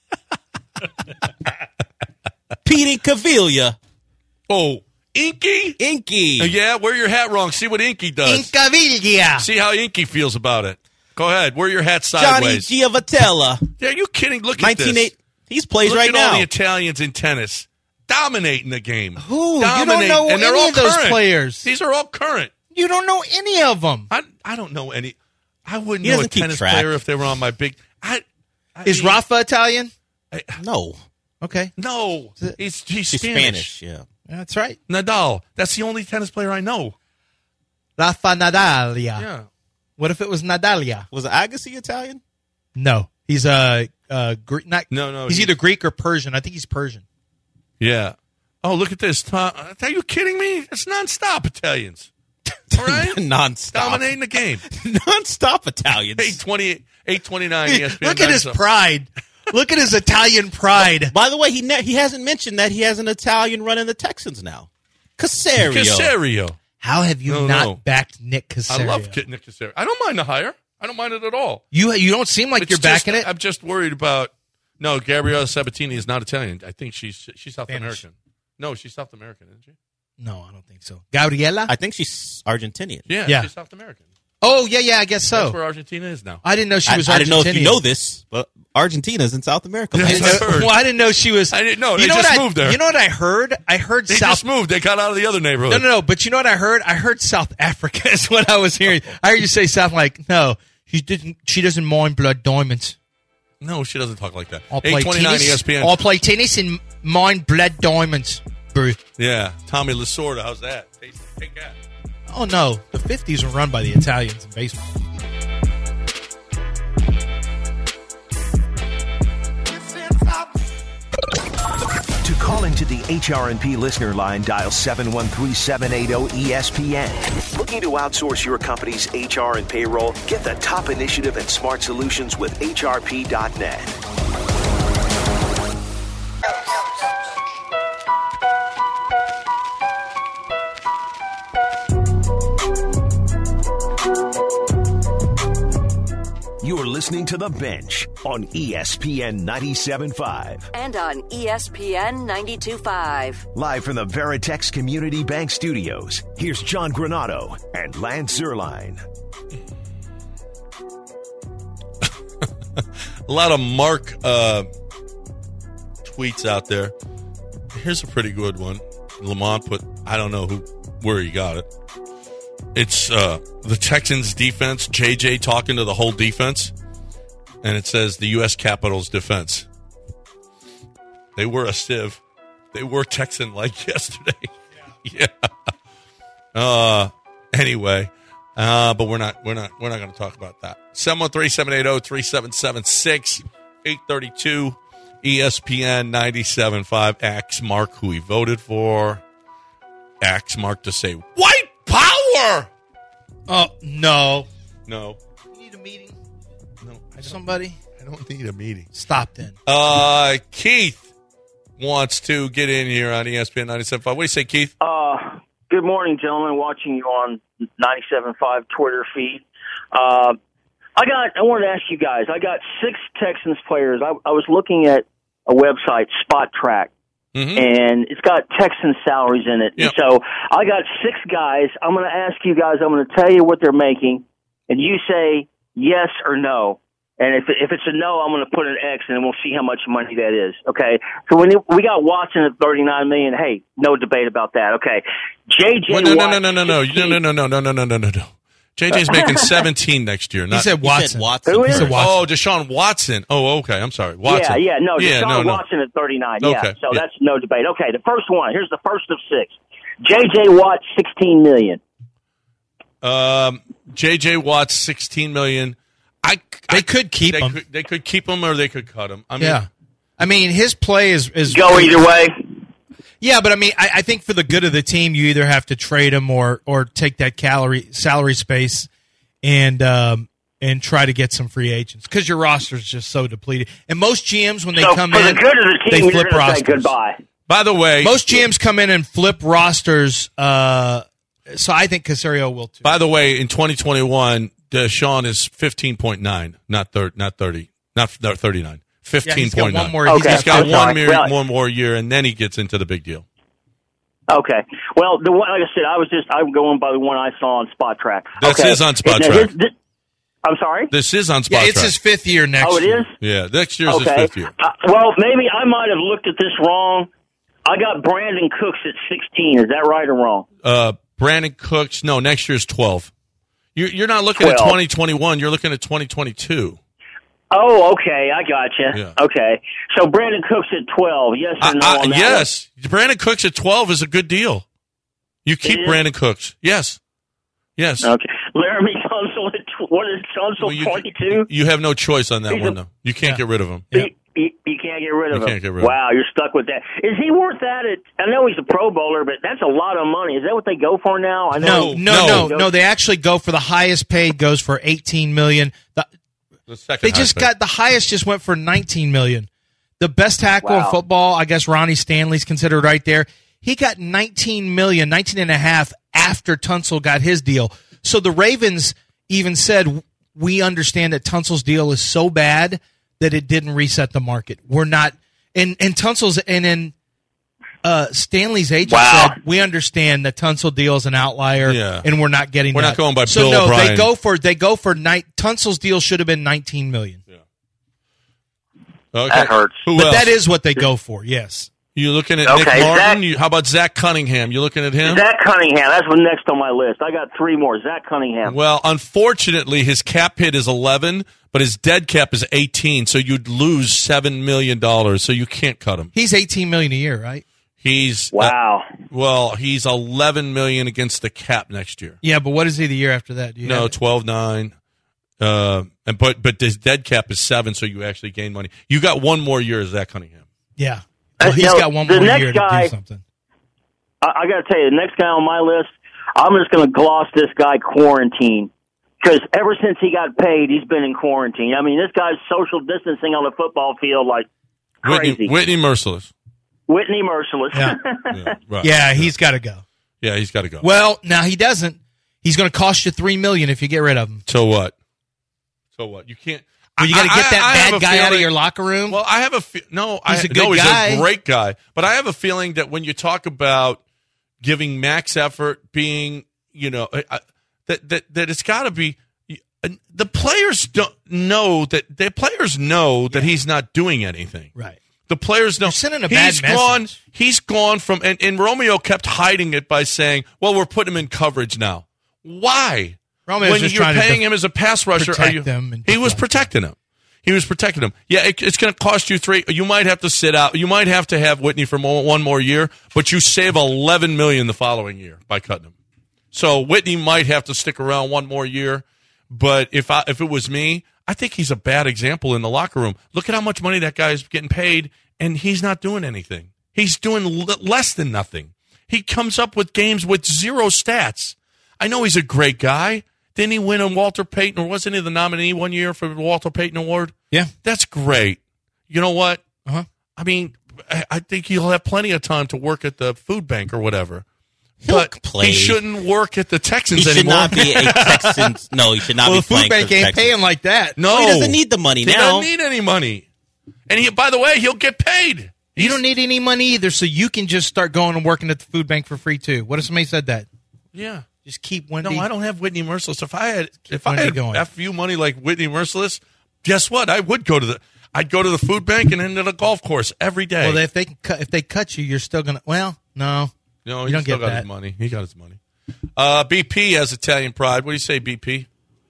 Pete Caviglia. Oh, Inky? Inky. Uh, yeah, wear your hat wrong. See what Inky does. Incaviglia. See how Inky feels about it. Go ahead. Wear your hat Johnny sideways. Giovatella. Yeah, are you kidding? Look at nineteen this. eight. He's plays Look right at all now. the Italians in tennis. Dominating the game. Who? You don't Dominating. know and they're any all of those current. players. These are all current. You don't know any of them. I I don't know any. I wouldn't He know a doesn't keep tennis track. player if they were on my big. I, I Is mean, Rafa Italian? No. Okay. No, he's he's She's Spanish. Spanish. Yeah. That's right. Nadal. That's the only tennis player I know. Rafa Nadalia. Yeah. What if it was Nadalia? Was Agassi Italian? No. He's a uh, uh, Greek. Not, No, no, He's he- either Greek or Persian. I think he's Persian. Yeah. Oh, look at this. Tom, are you kidding me? It's nonstop Italians. All right? Non-stop. Dominating the game. Non-stop Italians. eight twenty, eight twenty-nine E S P N. Look at his pride. Look at his Italian pride. By the way, he ne- he hasn't mentioned that he has an Italian running the Texans now. Caserio. Caserio. How have you No, not no. backed Nick Caserio? I love Kit Nick Caserio. I don't mind the hire. I don't mind it at all. You you don't seem like It's you're just- backing it. I'm just worried about. No, Gabriella Sabatini is not Italian. I think she's she's South Spanish. American. No, she's South American, isn't she? No, I don't think so. Gabriela? I think she's Argentinian. Yeah, Yeah. she's South American. oh, yeah, yeah, I guess That's so. where Argentina is now. I didn't know she I, was I Argentinian. didn't know if you know this, but Argentina's in South America. Yeah. I man. didn't Yes, know, I heard. well, I didn't know she was. I didn't know. They You know just what I, moved there. You know what I heard? I heard They South. just moved. They got out of the other neighborhood. No, no, no. But you know what I heard? I heard South Africa is what I was hearing. I heard you say South. Like, no, she didn't. She doesn't mind blood diamonds. No, she doesn't talk like that. I'll play eight twenty-nine tennis. E S P N. I'll play tennis and mind blood diamonds. Boo. Yeah, Tommy Lasorda. How's that? Take, take that. Oh no, the fifties were run by the Italians in baseball. To call into the H R and P listener line, dial seven one three, seven eight zero, E S P N. Looking to outsource your company's H R and payroll? Get the top initiative and smart solutions with H R P dot net. You're listening to The Bench on E S P N ninety-seven point five. And on E S P N ninety-two point five. Live from the Veritex Community Bank Studios, here's John Granado and Lance Zerline. A lot of Mark uh, tweets out there. Here's a pretty good one. Lamont put, I don't know who, where he got it. It's uh, the Texans defense, J J talking to the whole defense, and it says the U S Capitals defense. They were a sieve. They were Texan-like yesterday. Yeah. Uh, anyway, uh, but we're not we're not we're not going to talk about that. seven one three, seven eight zero, three seven seven six, eight thirty-two, E S P N ninety-seven point five. Axe Mark, who he voted for. Axe Mark to say white power. Oh no! No, You need a meeting. no, I don't, Somebody I don't need a meeting. stop then. Uh, Keith wants to get in here on E S P N ninety-seven point five. What do you say, Keith? Uh, good morning, gentlemen. Watching you on ninety-seven point five Twitter feed. Uh, I got. I wanted to ask you guys. I got six Texans players. I, I was looking at a website, Spot Track, Mm-hmm. and it's got Texan salaries in it. Yep. And so I got six guys. I'm going to ask you guys. I'm going to tell you what they're making, and you say yes or no. And if if it's a no, I'm going to put an X, and then we'll see how much money that is. Okay. So when it, we got Watson at thirty-nine million, hey, no debate about that. Okay. J J. Wait, no, Watt, no, no, no, no, no, no, no, no, no, no, no, no, no, no. J J's making seventeen next year. Not, he said Watson. He said Watson. Who He is? said Watson. Oh, Deshaun Watson. Oh, okay. I'm sorry. Watson. Yeah, yeah, no, yeah, Deshaun no, no. Watson at thirty-nine. Okay, Yeah, so yeah. that's no debate. Okay, the first one. Here's the first of six. J J. Watt, sixteen million. Um, J J. Watt, sixteen million. I, They I could keep they him. Could, they could keep him or they could cut him. I mean, Yeah. I mean, his play is, is Go either way. Yeah, but I mean, I, I think for the good of the team, you either have to trade him or or take that calorie salary space and um, and try to get some free agents because your roster is just so depleted. And most G Ms when they So come for in, the good of the they team, you're flip going to rosters. say goodbye. by the way, Most G Ms come in and flip rosters. Uh, so I think Caserio will too. by the way, in twenty twenty-one, Deshaun is fifteen point nine, not thir- not thirty, not, not thirty-nine. Yeah, fifteen he's got point nine. one more. Okay. He's got I'm one, sorry. mere, Well- one more year, and then he gets into the big deal. Okay. Well, the one, like I said, I was just I'm going by the one I saw on Spot Track. This okay. is on Spot Now, Track. his- this- I'm sorry. This is on Spot Yeah, it's Track. his fifth year next Oh, it year. is. Yeah, next year's Okay. his fifth year. Uh, well, maybe I might have looked at this wrong. I got Brandon Cooks at sixteen. Is that right or wrong? Uh, Brandon Cooks, no, next year's twelve. You're, you're not looking at twelve. twenty twenty-one. You're looking at twenty twenty-two. Oh, okay. I got you. Yeah. Okay. So Brandon Cooks at twelve. Yes or I- no I- on that yes, Brandon Cooks at twelve is a good deal. You keep It is? Brandon Cooks. Yes. Yes. one? Okay. Laramie Tunsil at tw- what is Tunsil Well, you, twenty-two? you have no choice on that He's one, a- though. You can't get rid of him. You, you, you can't get rid of You him. can't get rid of wow, you're stuck with that. Is he worth that? At, I know he's a Pro Bowler, but that's a lot of money. Is that what they go for now? I know. No, no, No. no, no. They actually go for the highest paid. Goes for eighteen million. The, The second they just highest got the highest. Just went for nineteen million. The best tackle in Wow. football, I guess Ronnie Stanley's considered right there. He got nineteen million, nineteen and a half after Tunsil got his deal. So the Ravens even said, we understand that Tunsil's deal is so bad that it didn't reset the market. We're not, and, and Tunsil's, and then uh, Stanley's agent Wow. said, we understand that Tunsil deal is an outlier Yeah. and we're not getting We're that. not going by so Bill no, O'Brien. they go for, they go for night. Tunsil's deal should have been nineteen million. Okay. That hurts. Who But else? that is what they go for. Yes. You looking at Okay, Nick Martin? Zach- You, how about Zach Cunningham? You looking at him? Zach Cunningham. That's what's next on my list. I got three more. Zach Cunningham. Well, unfortunately, his cap hit is eleven, but his dead cap is eighteen, so you'd lose seven million dollars, so you can't cut him. He's eighteen million a year, right? He's Wow. uh, well, he's eleven million against the cap next year. Yeah, but what is he the year after that? Do you No, have it? twelve nine. Uh, and but but his dead cap is seven, so you actually gain money. You got one more year as Zach Cunningham. Yeah. Well, Uh, he's no, got one the more next year guy- to do something. I, I got to tell you, the next guy on my list, I'm just going to gloss this guy quarantine. Because ever since he got paid, he's been in quarantine. I mean, this guy's social distancing on the football field like crazy. Whitney, Whitney Merciless. Whitney Merciless. Yeah. Yeah, right. Yeah, he's got to go. Yeah, he's got to go. Well, now he doesn't. He's going to cost you three million if you get rid of him. So what? So what? You can't. Well, you got to I- get I- I that have bad a guy out of feeling- your locker room. Well, I have a fe- no. He's I, a good no, he's guy. a great guy, but I have a feeling that when you talk about giving max effort, being you know I, I- that that that it's got to be the players don't know that the players know that he's not doing anything. right. The players know. You're sending a he's bad gone. message. He's gone from and, and Romeo kept hiding it by saying, "Well, we're putting him in coverage now." Why? Romeo's when just you're trying to paying def- him as a pass rusher, are protect you? them and He was deflect. protecting him. He was protecting him. Yeah, it, it's going to cost you three. You might have to sit out. You might have to have Whitney for more, one more year, but you save eleven million the following year by cutting him. So Whitney might have to stick around one more year. But if I if it was me, I think he's a bad example in the locker room. Look at how much money that guy's getting paid, and he's not doing anything. He's doing l- less than nothing. He comes up with games with zero stats. I know he's a great guy. Didn't he win a Walter Payton, or wasn't he the nominee one year for the Walter Payton Award? Yeah. That's great. You know what? Uh-huh. I mean, I I think he'll have plenty of time to work at the food bank or whatever. He'll But play. he shouldn't work at the Texans He should anymore. not be a Texans. No, he should not Well, be the food playing bank for the ain't Texans. paying like that. No, He doesn't need the money He now. doesn't need any money. And he, by the way, he'll get paid. You don't need any money either, so you can just start going and working at the food bank for free too. What if somebody said that? Yeah. Just keep Wendy. No, I don't have Whitney Merciless. If I had, if I Wendy had going. F U money like Whitney Merciless, guess what? I would go to the. I'd go to the food bank and into the golf course every day. Well, if they can cut, if they cut you, you're still gonna. Well, no, no, you he don't still get got that. his money. He got his money. Uh, B P has Italian pride. What do you say, B P?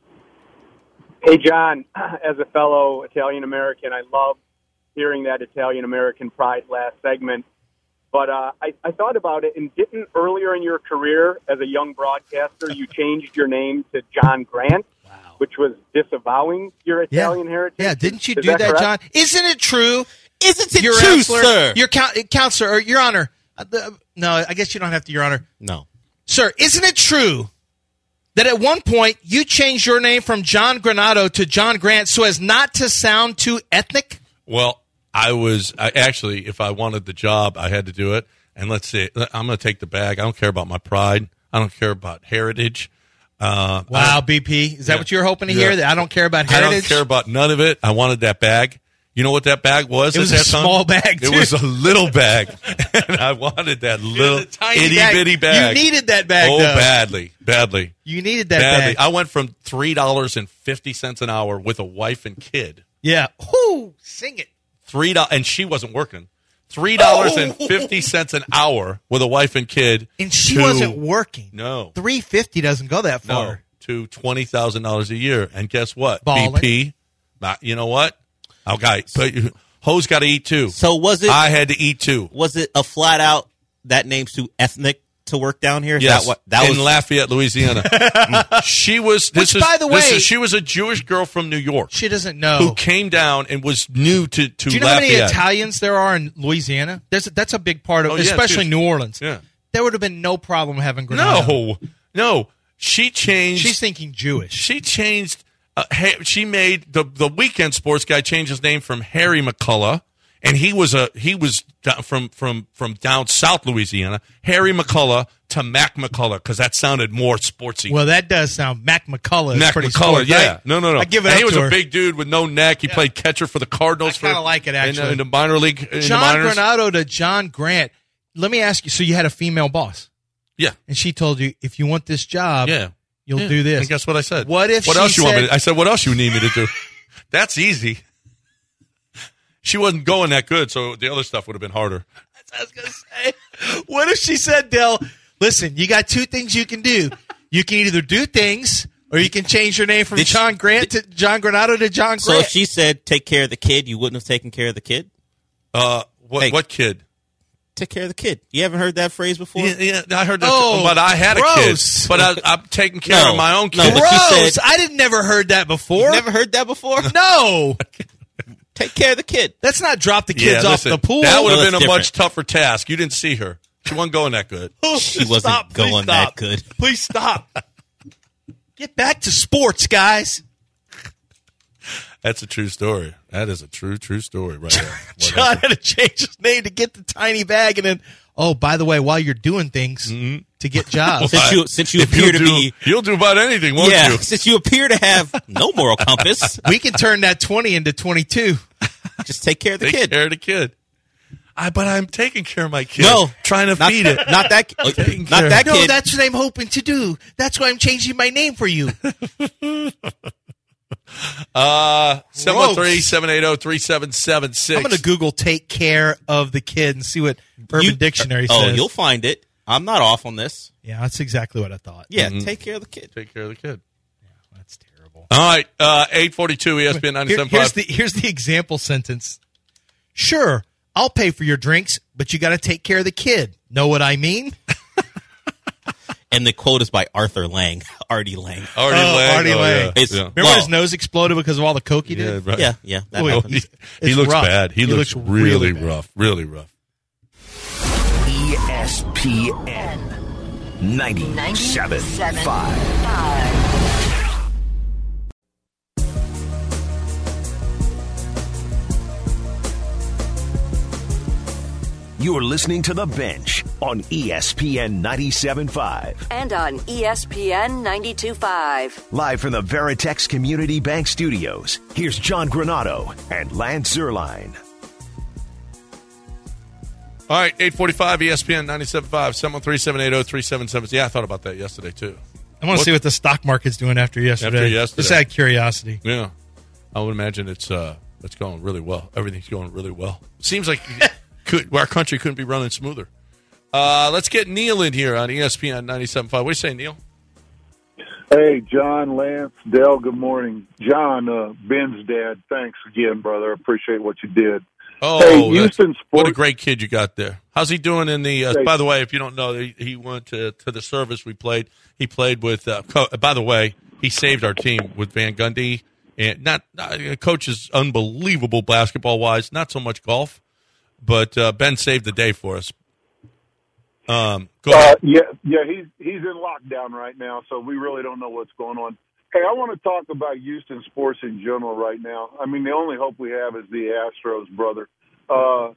Hey, John, as a fellow Italian-American, I love hearing that Italian-American pride last segment. But uh, I, I thought about it, and didn't earlier in your career as a young broadcaster, you changed your name to John Grant, wow. which was disavowing your Italian yeah. heritage? Yeah, didn't you Is do that, that, correct? John? Isn't it true? Isn't it your true, wrestler, sir? Your count, counselor, or Your Honor. Uh, the, no, I guess you don't have to, Your Honor. No. Sir, isn't it true that at one point you changed your name from John Granato to John Grant so as not to sound too ethnic? Well, I was I, actually, if I wanted the job, I had to do it. And let's see, I'm going to take the bag. I don't care about my pride. I don't care about heritage. Uh, wow, I, B P. Is that yeah, what you were hoping to yeah. hear? That I don't care about heritage? I don't care about none of it. I wanted that bag. You know what that bag was? It was at a that time? small bag, It too. was a little bag. And I wanted that little itty-bitty bag. You needed that bag, Oh, though. badly, badly. You needed that badly. bag. I went from three dollars and fifty cents an hour with a wife and kid. Yeah. Whoo, sing it. three dollars And she wasn't working. three dollars and fifty cents an hour with a wife and kid. And she to, wasn't working. No. three hundred fifty dollars doesn't go that No. far. To twenty thousand dollars a year. And guess what? Ballin'. B P, not, you know what? Okay. But Ho's got to eat too. So was it? I had to eat too. Was it a flat out that name's too ethnic to work down here? Is Yes, that what, that in was Lafayette, Louisiana. She was. This Which, is, by the this way- is, she was a Jewish girl from New York She doesn't know. who came down and was new to to Do you know how many Lafayette. Italians there are in Louisiana? There's a, that's a big part of, Oh, yeah, especially huge. New Orleans. Yeah. There would have been no problem having Granada. No, no. She changed. She's thinking Jewish. She changed. Uh, ha- she made the the weekend sports guy change his name from Harry McCullough, and he was a he was down from from from down South Louisiana. Harry McCullough to Mac McCullough because that sounded more sportsy. Well, that does sound. Mac McCullough is Mac pretty McCullough, sports, yeah. right? No, no, no. I give it And up he was to a her. big dude with no neck. He played catcher for the Cardinals. I kinda for, like it, in, actually. in the minor league. In John the minors. Granato to John Grant. Let me ask you. So you had a female boss, Yeah, and she told you, if you want this job, yeah. you'll Yeah. do this. And guess what I said? What if What she else you want me said- to, I said, what else you need me to do? That's easy. She wasn't going that good, so the other stuff would have been harder. That's what I was going to say. What if she said, Dell, listen, you got two things you can do. You can either do things, or you can change your name from Did she- John Grant to John Granato to John So Grant. if she said take care of the kid, you wouldn't have taken care of the kid? Uh, what, Hey. what kid? Take care of the kid. You haven't heard that phrase before? Yeah, yeah, I heard that, Oh, but I had gross. a kid. But I, I'm taking care No, of my own no, kid. but she Gross. said- I didn't never heard that before. You've never heard that before? No. Take care of the kid. That's not drop the kids yeah, off listen, the pool. that would No, have been a that's much different. tougher task. You didn't see her. She wasn't going that good. She wasn't Stop. Please going stop. that good. Please stop. Get back to sports, guys. That's a true story. That is a true, true story right there. What John happened? had to change his name to get the tiny bag, and then, oh, by the way, while you're doing things to get jobs, Since you, since you If appear you'll to do, be, you'll do about anything, won't yeah, you? since you appear to have no moral compass, we can turn that twenty into twenty-two. just take care of the Take kid. care of the kid. I, but I'm taking care of my kid. No, trying to not, feed it. Not that. Taking Not care. that No, kid. that's what I'm hoping to do. That's why I'm changing my name for you. Uh, seven one three, seven eight zero, three seven seven six. I'm going to Google "take care of the kid" and see what Urban You- Dictionary oh, says. you'll find it. I'm not off on this. Yeah, that's exactly what I thought. Yeah, Mm-hmm. take care of the kid. Take care of the kid. That's terrible. All right, uh, eight forty-two E S P N Here- ninety-seven here's point five. the here's the example sentence. Sure, I'll pay for your drinks, but you got to take care of the kid. Know what I mean? And the quote is by Arthur Lang, Artie Lang. Artie Oh, Lang. Artie oh, Lang. yeah. It's- Yeah. Remember Well- his nose exploded because of all the coke he Yeah, did? right. Yeah, yeah, that Oh, Oh, happens. he, he It's looks rough. bad. He, He looks, looks really, really bad. rough. Really rough. E S P N ninety-seven point five. You're listening to The Bench on E S P N ninety-seven point five. And on E S P N ninety-two point five. Live from the Veritex Community Bank Studios, here's John Granato and Lance Zerline. All right, eight forty-five E S P N ninety-seven point five, seven one three, seven eight zero, three seven seven six. Yeah, I thought about that yesterday, too. I want to see what the stock market's doing after yesterday. After yesterday. Just out of curiosity. Yeah. I would imagine it's uh, it's going really well. Everything's going really well. Seems like could, our country couldn't be running smoother. Uh, let's get Neil in here on E S P N ninety-seven point five. What do you say, Neil? Hey, John, Lance, Dale, good morning. John, uh, Ben's dad, thanks again, brother. I appreciate what you did. Oh, hey, Houston Sports. What a great kid you got there. How's he doing in the, uh, by the way, if you don't know, he, he went to, to the service we played. He played with, uh, co- by the way, he saved our team with Van Gundy. And not, not coach is unbelievable basketball-wise, not so much golf. But uh, Ben saved the day for us. Um, go ahead. Uh, yeah, yeah, he's he's in lockdown right now, so we really don't know what's going on. Hey, I want to talk about Houston sports in general right now. I mean, the only hope we have is the Astros, brother. Uh,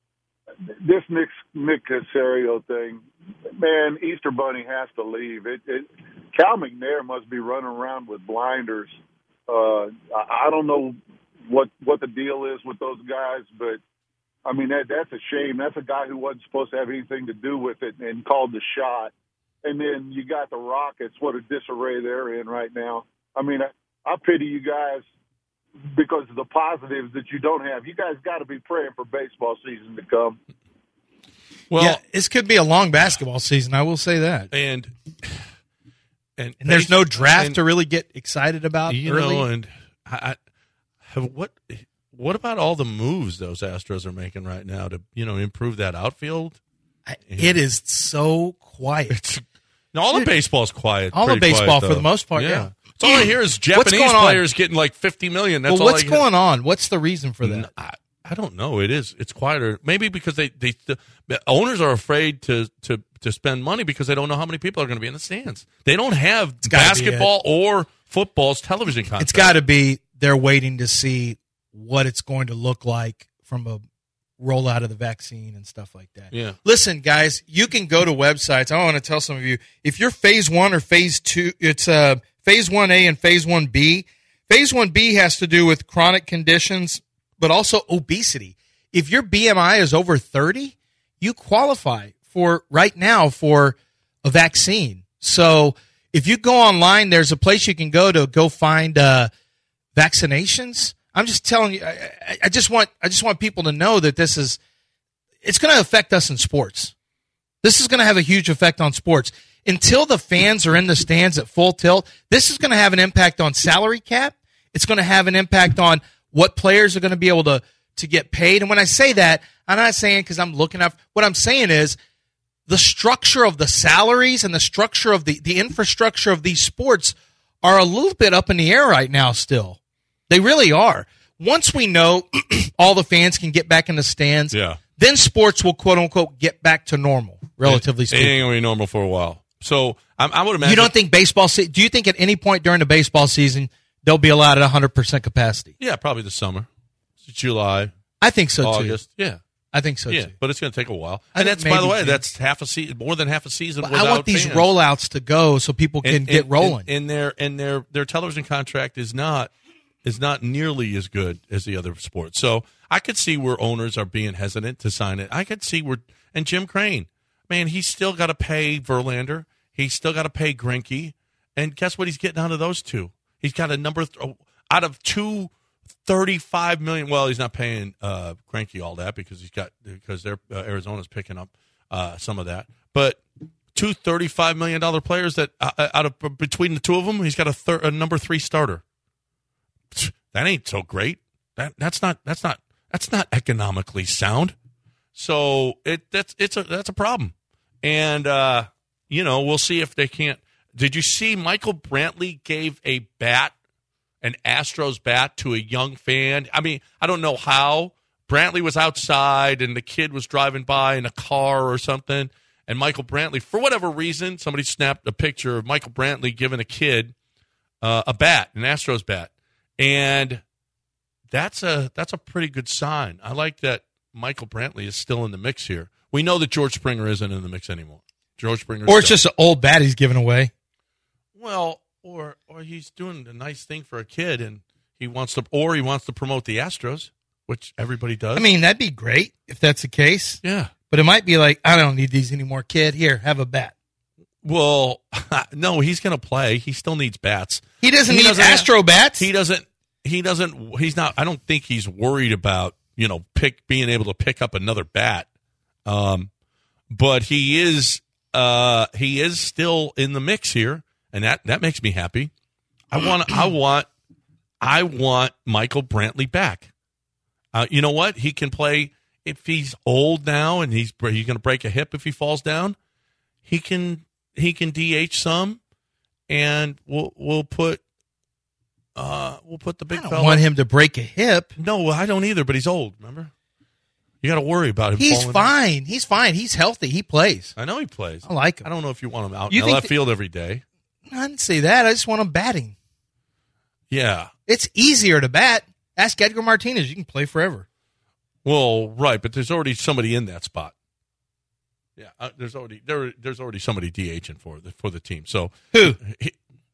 this Nick, Nick Caserio thing, man, Easter Bunny has to leave. It, it, Cal McNair must be running around with blinders. Uh, I, I don't know what what the deal is with those guys, but I mean, that that's a shame. That's a guy who wasn't supposed to have anything to do with it and called the shot. And then you got the Rockets, what a disarray they're in right now. I mean, I, I pity you guys because of the positives that you don't have. You guys got to be praying for baseball season to come. Well, yeah, this could be a long basketball season, I will say that. And and, and there's no draft and, to really get excited about you early. know, and I, I have what – What about all the moves those Astros are making right now to, you know, improve that outfield? It is so quiet. It's, no, all the baseball's quiet. All the baseball quiet, for the most part, yeah. yeah. It's all I hear is Japanese players on? getting like fifty million dollars. That's well, all what's I going on? What's the reason for that? I, I don't know. It is. It's quieter. Maybe because they, they the, the owners are afraid to, to, to spend money because they don't know how many people are going to be in the stands. They don't have basketball or football's television contract. It's got to be they're waiting to see what it's going to look like from a rollout of the vaccine and stuff like that. Yeah. Listen, guys, you can go to websites. I want to tell some of you, if you're phase one or phase two, it's uh, phase one A and phase one B. Phase one B has to do with chronic conditions, but also obesity. If your B M I is over thirty, you qualify for right now for a vaccine. So if you go online, there's a place you can go to go find uh, vaccinations. I'm just telling you, I, I just want I just want people to know that this is, it's going to affect us in sports. This is going to have a huge effect on sports. Until the fans are in the stands at full tilt, this is going to have an impact on salary cap. It's going to have an impact on what players are going to be able to, to get paid. And when I say that, I'm not saying because I'm looking up. What I'm saying is the structure of the salaries and the structure of the, the infrastructure of these sports are a little bit up in the air right now still. They really are. Once we know all the fans can get back in the stands, yeah. then sports will, quote unquote, get back to normal, relatively it, speaking. It ain't going to be normal for a while. So I, I would imagine. You don't think baseball se- – do you think at any point during the baseball season they'll be allowed at one hundred percent capacity? Yeah, probably the summer. July. I think so, August. too. Yeah. I think so, yeah, too. But it's going to take a while. I and that's, by the way, June. that's half a season, more than half a season But without I want these fans. rollouts to go so people can and, get and, rolling. And, and their and their their television contract is not is not nearly as good as the other sports. So I could see where owners are being hesitant to sign it. I could see where and Jim Crane, man, he's still got to pay Verlander. He's still got to pay Greinke. And guess what he's getting out of those two? He's got a number th- out of two thirty-five million. Well, he's not paying uh, Greinke all that because he's got because they're uh, Arizona's picking up uh, some of that. But two thirty-five million dollar players that uh, out of between the two of them, he's got a, thir- a number three starter. That ain't so great. That that's not that's not that's not economically sound. So it that's it's a that's a problem. And uh, you know, we'll see if they can't. Did you see Michael Brantley gave a bat, an Astros bat, to a young fan? I mean, I don't know how. Brantley was outside and the kid was driving by in a car or something. And Michael Brantley, for whatever reason, somebody snapped a picture of Michael Brantley giving a kid uh, a bat, an Astros bat. And that's a that's a pretty good sign. I like that Michael Brantley is still in the mix here. We know that George Springer isn't in the mix anymore. George Springer, or it's just an old bat he's giving away. Well, or or he's doing a nice thing for a kid, and he wants to, or he wants to promote the Astros, which everybody does. I mean, that'd be great if that's the case. Yeah, but it might be like, I don't need these anymore, kid. Here, have a bat. Well, no, he's going to play. He still needs bats. He doesn't he need doesn't Astro have, bats. He doesn't. he doesn't. He's not. I don't think he's worried about you know pick being able to pick up another bat. Um, but he is. Uh, he is still in the mix here, and that that makes me happy. I want. I want. I want Michael Brantley back. Uh, you know what? He can play if he's old now, and he's he's going to break a hip if he falls down. He can he can D H some, and we'll we'll put. Uh, we'll put the big I don't fella. want him to break a hip. No, I don't either. But he's old. Remember, you got to worry about him. He's falling fine. down. He's fine. He's healthy. He plays. I know he plays. I like him. I don't know if you want him out You in think left that- field every day. I didn't say that. I just want him batting. Yeah. It's easier to bat. Ask Edgar Martinez. You can play forever. Well, right, but there's already somebody in that spot. Yeah, uh, there's already there. There's already somebody DHing for the for the team. So who? He,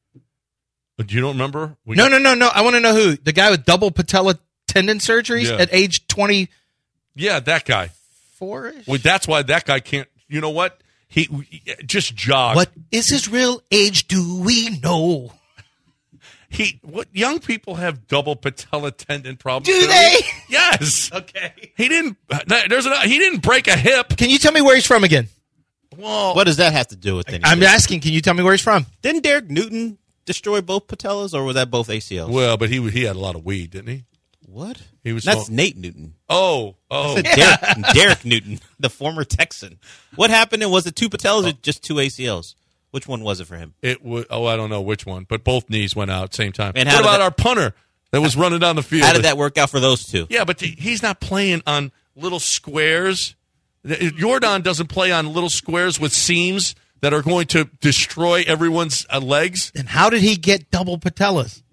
do you don't remember? We no, got, no, no, no. I want to know who. The guy with double patella tendon surgeries Yeah. at age twenty-four-ish? Yeah, that guy. Well, that's why that guy can't. You know what? He, he just jog. What is his real age? Do we know? He what? Young people have double patella tendon problems. Do they? Yes. Okay. He didn't. There's a, he didn't break a hip. Can you tell me where he's from again? Well, What does that have to do with anything? I'm asking. Can you tell me where he's from? Didn't Derek Newton destroy both patellas, or were that both A C Ls? Well, but he he had a lot of weed, didn't he? What? He was. That's so, Nate Newton. Oh, oh. I said Derek, Derek Newton, the former Texan. What happened? And was it two patellas or just two A C Ls? Which one was it for him? It would. Oh, I don't know which one, but both knees went out at the same time. And what how did about that- our punter that was running down the field? How did that work out for those two? Yeah, but the, he's not playing on little squares. Jordan doesn't play on little squares with seams that are going to destroy everyone's uh, legs. Then how did he get double patellas?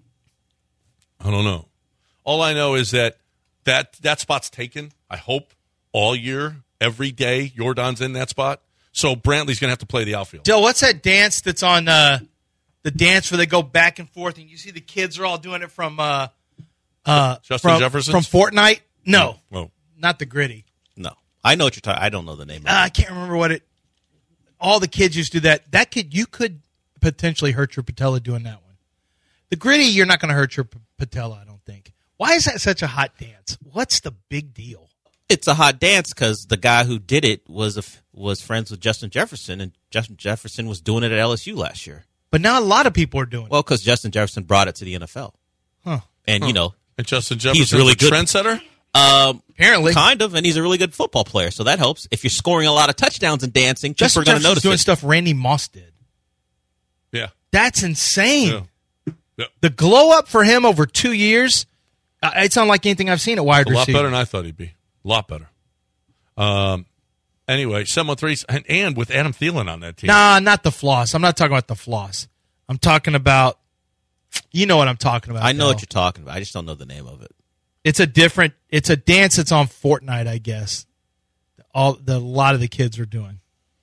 I don't know. All I know is that that, that spot's taken, I hope, all year, every day. Jordan's in that spot. So Brantley's going to have to play the outfield. Dill, what's that dance that's on uh, the dance where they go back and forth and you see the kids are all doing it from uh, uh, Justin from, Jefferson? from Fortnite? No, Oh. not the gritty. No. I know what you're talking I don't know the name of Uh, it. I can't remember what it. All the kids used to do that. That could you could potentially hurt your patella doing that one. The gritty, you're not going to hurt your p- patella. I don't think. Why is that such a hot dance? What's the big deal? It's a hot dance because the guy who did it was a, was friends with Justin Jefferson, and Justin Jefferson was doing it at L S U last year. But now a lot of people are doing it. Well, because Justin Jefferson brought it to the N F L. Huh. And, Huh. you know, And Justin Jefferson's really a good. trendsetter? um, Apparently. kind of, and he's a really good football player, so that helps. If you're scoring a lot of touchdowns and dancing, people Justin are going to Jefferson's notice doing it. stuff Randy Moss did. Yeah. That's insane. Yeah. Yeah. The glow up for him over two years, uh, it's unlike anything I've seen at wide A lot receiver. better than I thought he'd be. A lot better. Um. Anyway, seven one three, and, and with Adam Thielen on that team. Nah, not the floss. I'm not talking about the floss. I'm talking about, you know what I'm talking about. I know Bill. what you're talking about. I just don't know the name of it. It's a different, it's a dance that's on Fortnite, I guess. All the, a lot of the kids are doing.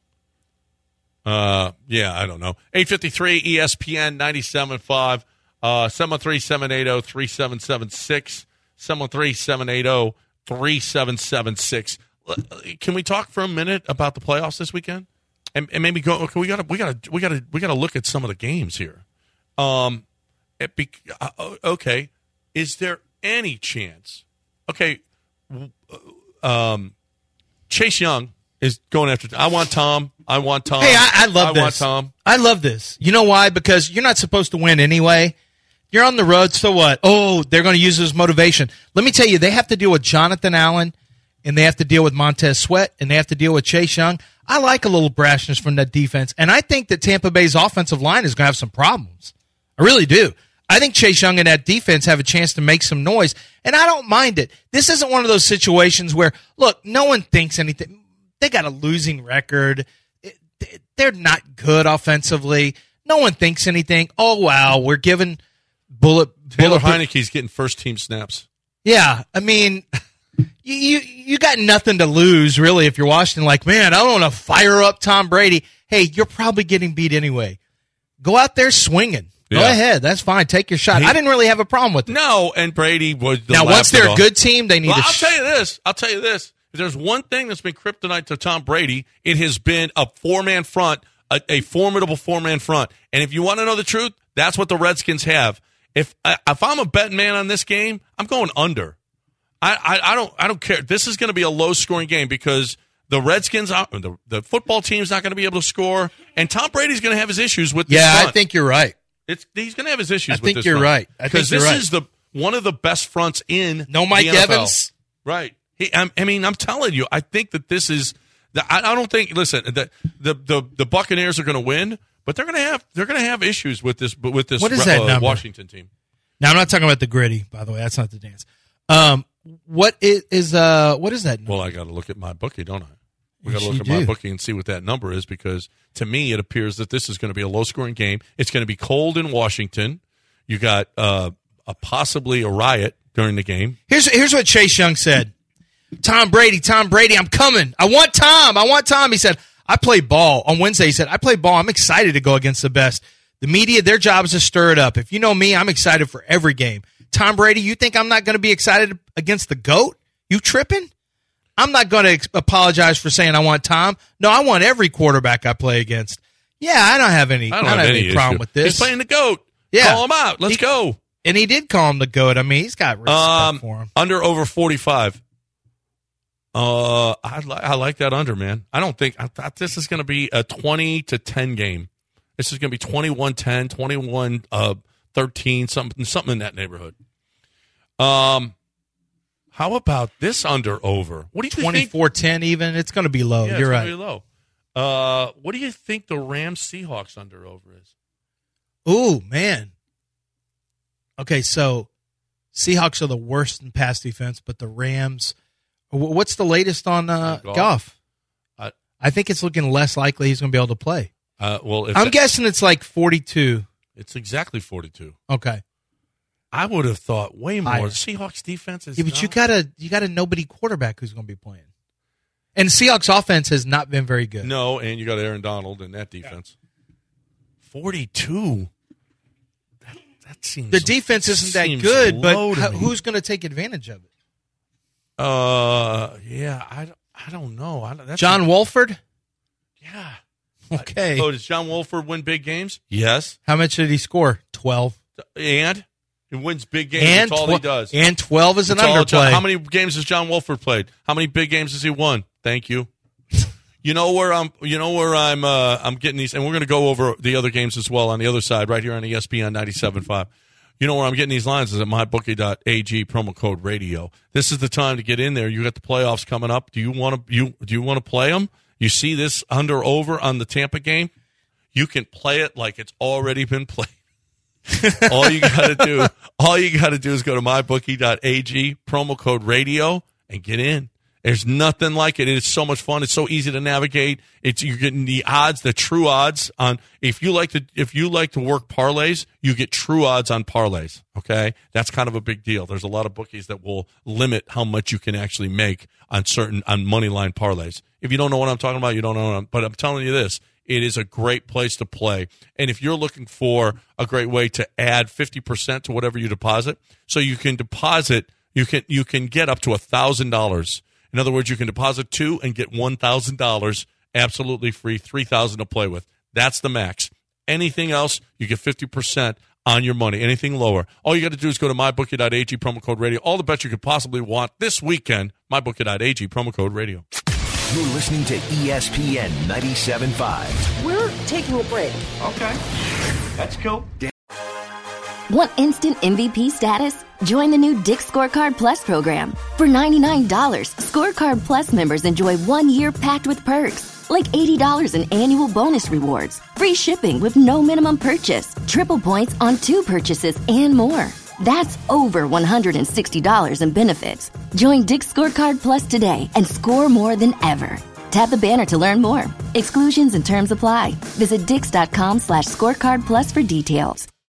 Uh, yeah, I don't know. eight fifty-three E S P N ninety-seven point five, uh, seven one three, seven eight zero, three seven seven six, seven one three, seven eight zero, three seven seven six. Can we talk for a minute about the playoffs this weekend? And, and maybe go, okay, we gotta, we gotta, we gotta, we gotta look at some of the games here. Um, it be, uh, okay, is there any chance? Okay, um, Chase Young is going after. I want Tom. I want Tom. Hey, I, I love I this. want Tom. I love this. You know why? Because you're not supposed to win anyway. You're on the road, so what? Oh, they're going to use this motivation. Let me tell you, they have to deal with Jonathan Allen, and they have to deal with Montez Sweat, and they have to deal with Chase Young. I like a little brashness from that defense, and I think that Tampa Bay's offensive line is going to have some problems. I really do. I think Chase Young and that defense have a chance to make some noise, and I don't mind it. This isn't one of those situations where, look, no one thinks anything. They got a losing record. They're not good offensively. No one thinks anything. Oh, wow, we're giving bullet. Taylor bullet Heineke's getting first team snaps. Yeah, I mean, you, you you got nothing to lose, really, if you're Washington. Like, man, I don't want to fire up Tom Brady. Hey, you're probably getting beat anyway. Go out there swinging. Go Yeah. ahead. That's fine. Take your shot. He- I didn't really have a problem with it. No, and Brady was the Now, once laughed it they're a off. good team, they need Well, to I'll sh- tell you this. I'll tell you this. If there's one thing that's been kryptonite to Tom Brady, it has been a four-man front, a, a formidable four-man front. And if you want to know the truth, that's what the Redskins have. If if I'm a betting man on this game, I'm going under. I, I, I don't I don't care. This is going to be a low scoring game because the Redskins, are, the the football team's not going to be able to score, and Tom Brady's going to have his issues with this Yeah, front. I think you're right. It's he's going to have his issues. I with think this you're front. right. I because think this you're right. is the one of the best fronts in No Mike the N F L. Evans. Right. He, I, I mean, I'm telling you, I think that this is. The, I, I don't think. Listen, the the the, the Buccaneers are going to win, but they're going to have they're going to have issues with this with this What is that uh, number? Washington team. Now, I'm not talking about the gritty, by the way. That's not the dance. Um, what is, is uh what is that number? Well, I got to look at my bookie, don't I? We got Yes, to look you at my do. bookie and see what that number is because to me, it appears that this is going to be a low scoring game. It's going to be cold in Washington. You got uh, a possibly a riot during the game. Here's here's what Chase Young said. Tom Brady, Tom Brady, I'm coming. I want Tom. I want Tom. He said, I play ball. On Wednesday, he said, I play ball. I'm excited to go against the best. The media, their job is to stir it up. If you know me, I'm excited for every game. Tom Brady, you think I'm not going to be excited against the GOAT? You tripping? I'm not going to ex- apologize for saying I want Tom. No, I want every quarterback I play against. Yeah, I don't have any, I don't, have, any, problem issue. with this. He's playing the GOAT. Yeah. Call him out. Let's He- go. And he did call him the GOAT. I mean, he's got respect Um, for him. under over forty-five. Uh, I, li- I like that under, man. I don't think I thought this is going to be a twenty to ten game. This is going to be twenty-one ten, twenty-one thirteen, something something in that neighborhood. Um, how about this under over? What do you think? twenty-four ten even. It's going to be low. Yeah, You're it's right. gonna be low. Uh, what do you think the Rams Seahawks under over is? Ooh, man. Okay, so Seahawks are the worst in pass defense, but the Rams. wh- What's the latest on uh, Goff. Goff? I, I think it's looking less likely he's going to be able to play. uh, well, if I'm that- guessing it's like forty-two. it's exactly forty-two. Okay. I would have thought way more. Higher. The Seahawks defense is Yeah, but you not- got a you got a nobody quarterback who's going to be playing. And Seahawks offense has not been very good. No, and you got Aaron Donald in that defense. forty-two. That, that seems The defense isn't that seems good, but low to h- me. who's going to take advantage of it? Uh, yeah, I, don't- I don't know. I, don't- that's John Wolford? Yeah. Okay. Oh, does John Wolford win big games? Yes. How much did he score? twelve. And he wins big games. And That's all tw- he does. And twelve is an That's all John- underplay. how many games has John Wolford played? How many big games has he won? Thank you. You know where I'm. You know where I'm. Uh, I'm getting these, and we're going to go over the other games as well on the other side, right here on E S P N ninety-seven point five. You know where I'm getting these lines is at my bookie dot a g promo code radio. This is the time to get in there. You got the playoffs coming up. Do you want to? You do you want to play them? You see this under over on the Tampa game? You can play it like it's already been played. all you got to do, all you got to do is go to my bookie dot a g promo code radio and get in. There's nothing like it. It's so much fun. It's so easy to navigate. It's you're getting the odds, the true odds on. If you like to, if you like to work parlays, you get true odds on parlays. Okay, that's kind of a big deal. There's a lot of bookies that will limit how much you can actually make on certain on money line parlays. If you don't know what I'm talking about, you don't know. What I'm, but I'm telling you this. It is a great place to play. And if you're looking for a great way to add fifty percent to whatever you deposit, so you can deposit, you can you can get up to one thousand dollars. In other words, you can deposit two and get one thousand dollars absolutely free, three thousand dollars to play with. That's the max. Anything else, you get fifty percent on your money. Anything lower. All you got to do is go to my bookie dot a g, promo code radio. All the bets you could possibly want this weekend, my bookie dot a g, promo code radio. You're listening to E S P N ninety-seven point five. We're taking a break. Okay. That's cool. Want instant M V P status? Join the new Dick's Scorecard Plus program. For ninety-nine dollars, Scorecard Plus members enjoy one year packed with perks, like eighty dollars in annual bonus rewards, free shipping with no minimum purchase, triple points on two purchases, and more. That's over one hundred sixty dollars in benefits. Join Dick's Scorecard Plus today and score more than ever. Tap the banner to learn more. Exclusions and terms apply. Visit dix dot com slash scorecard plus for details.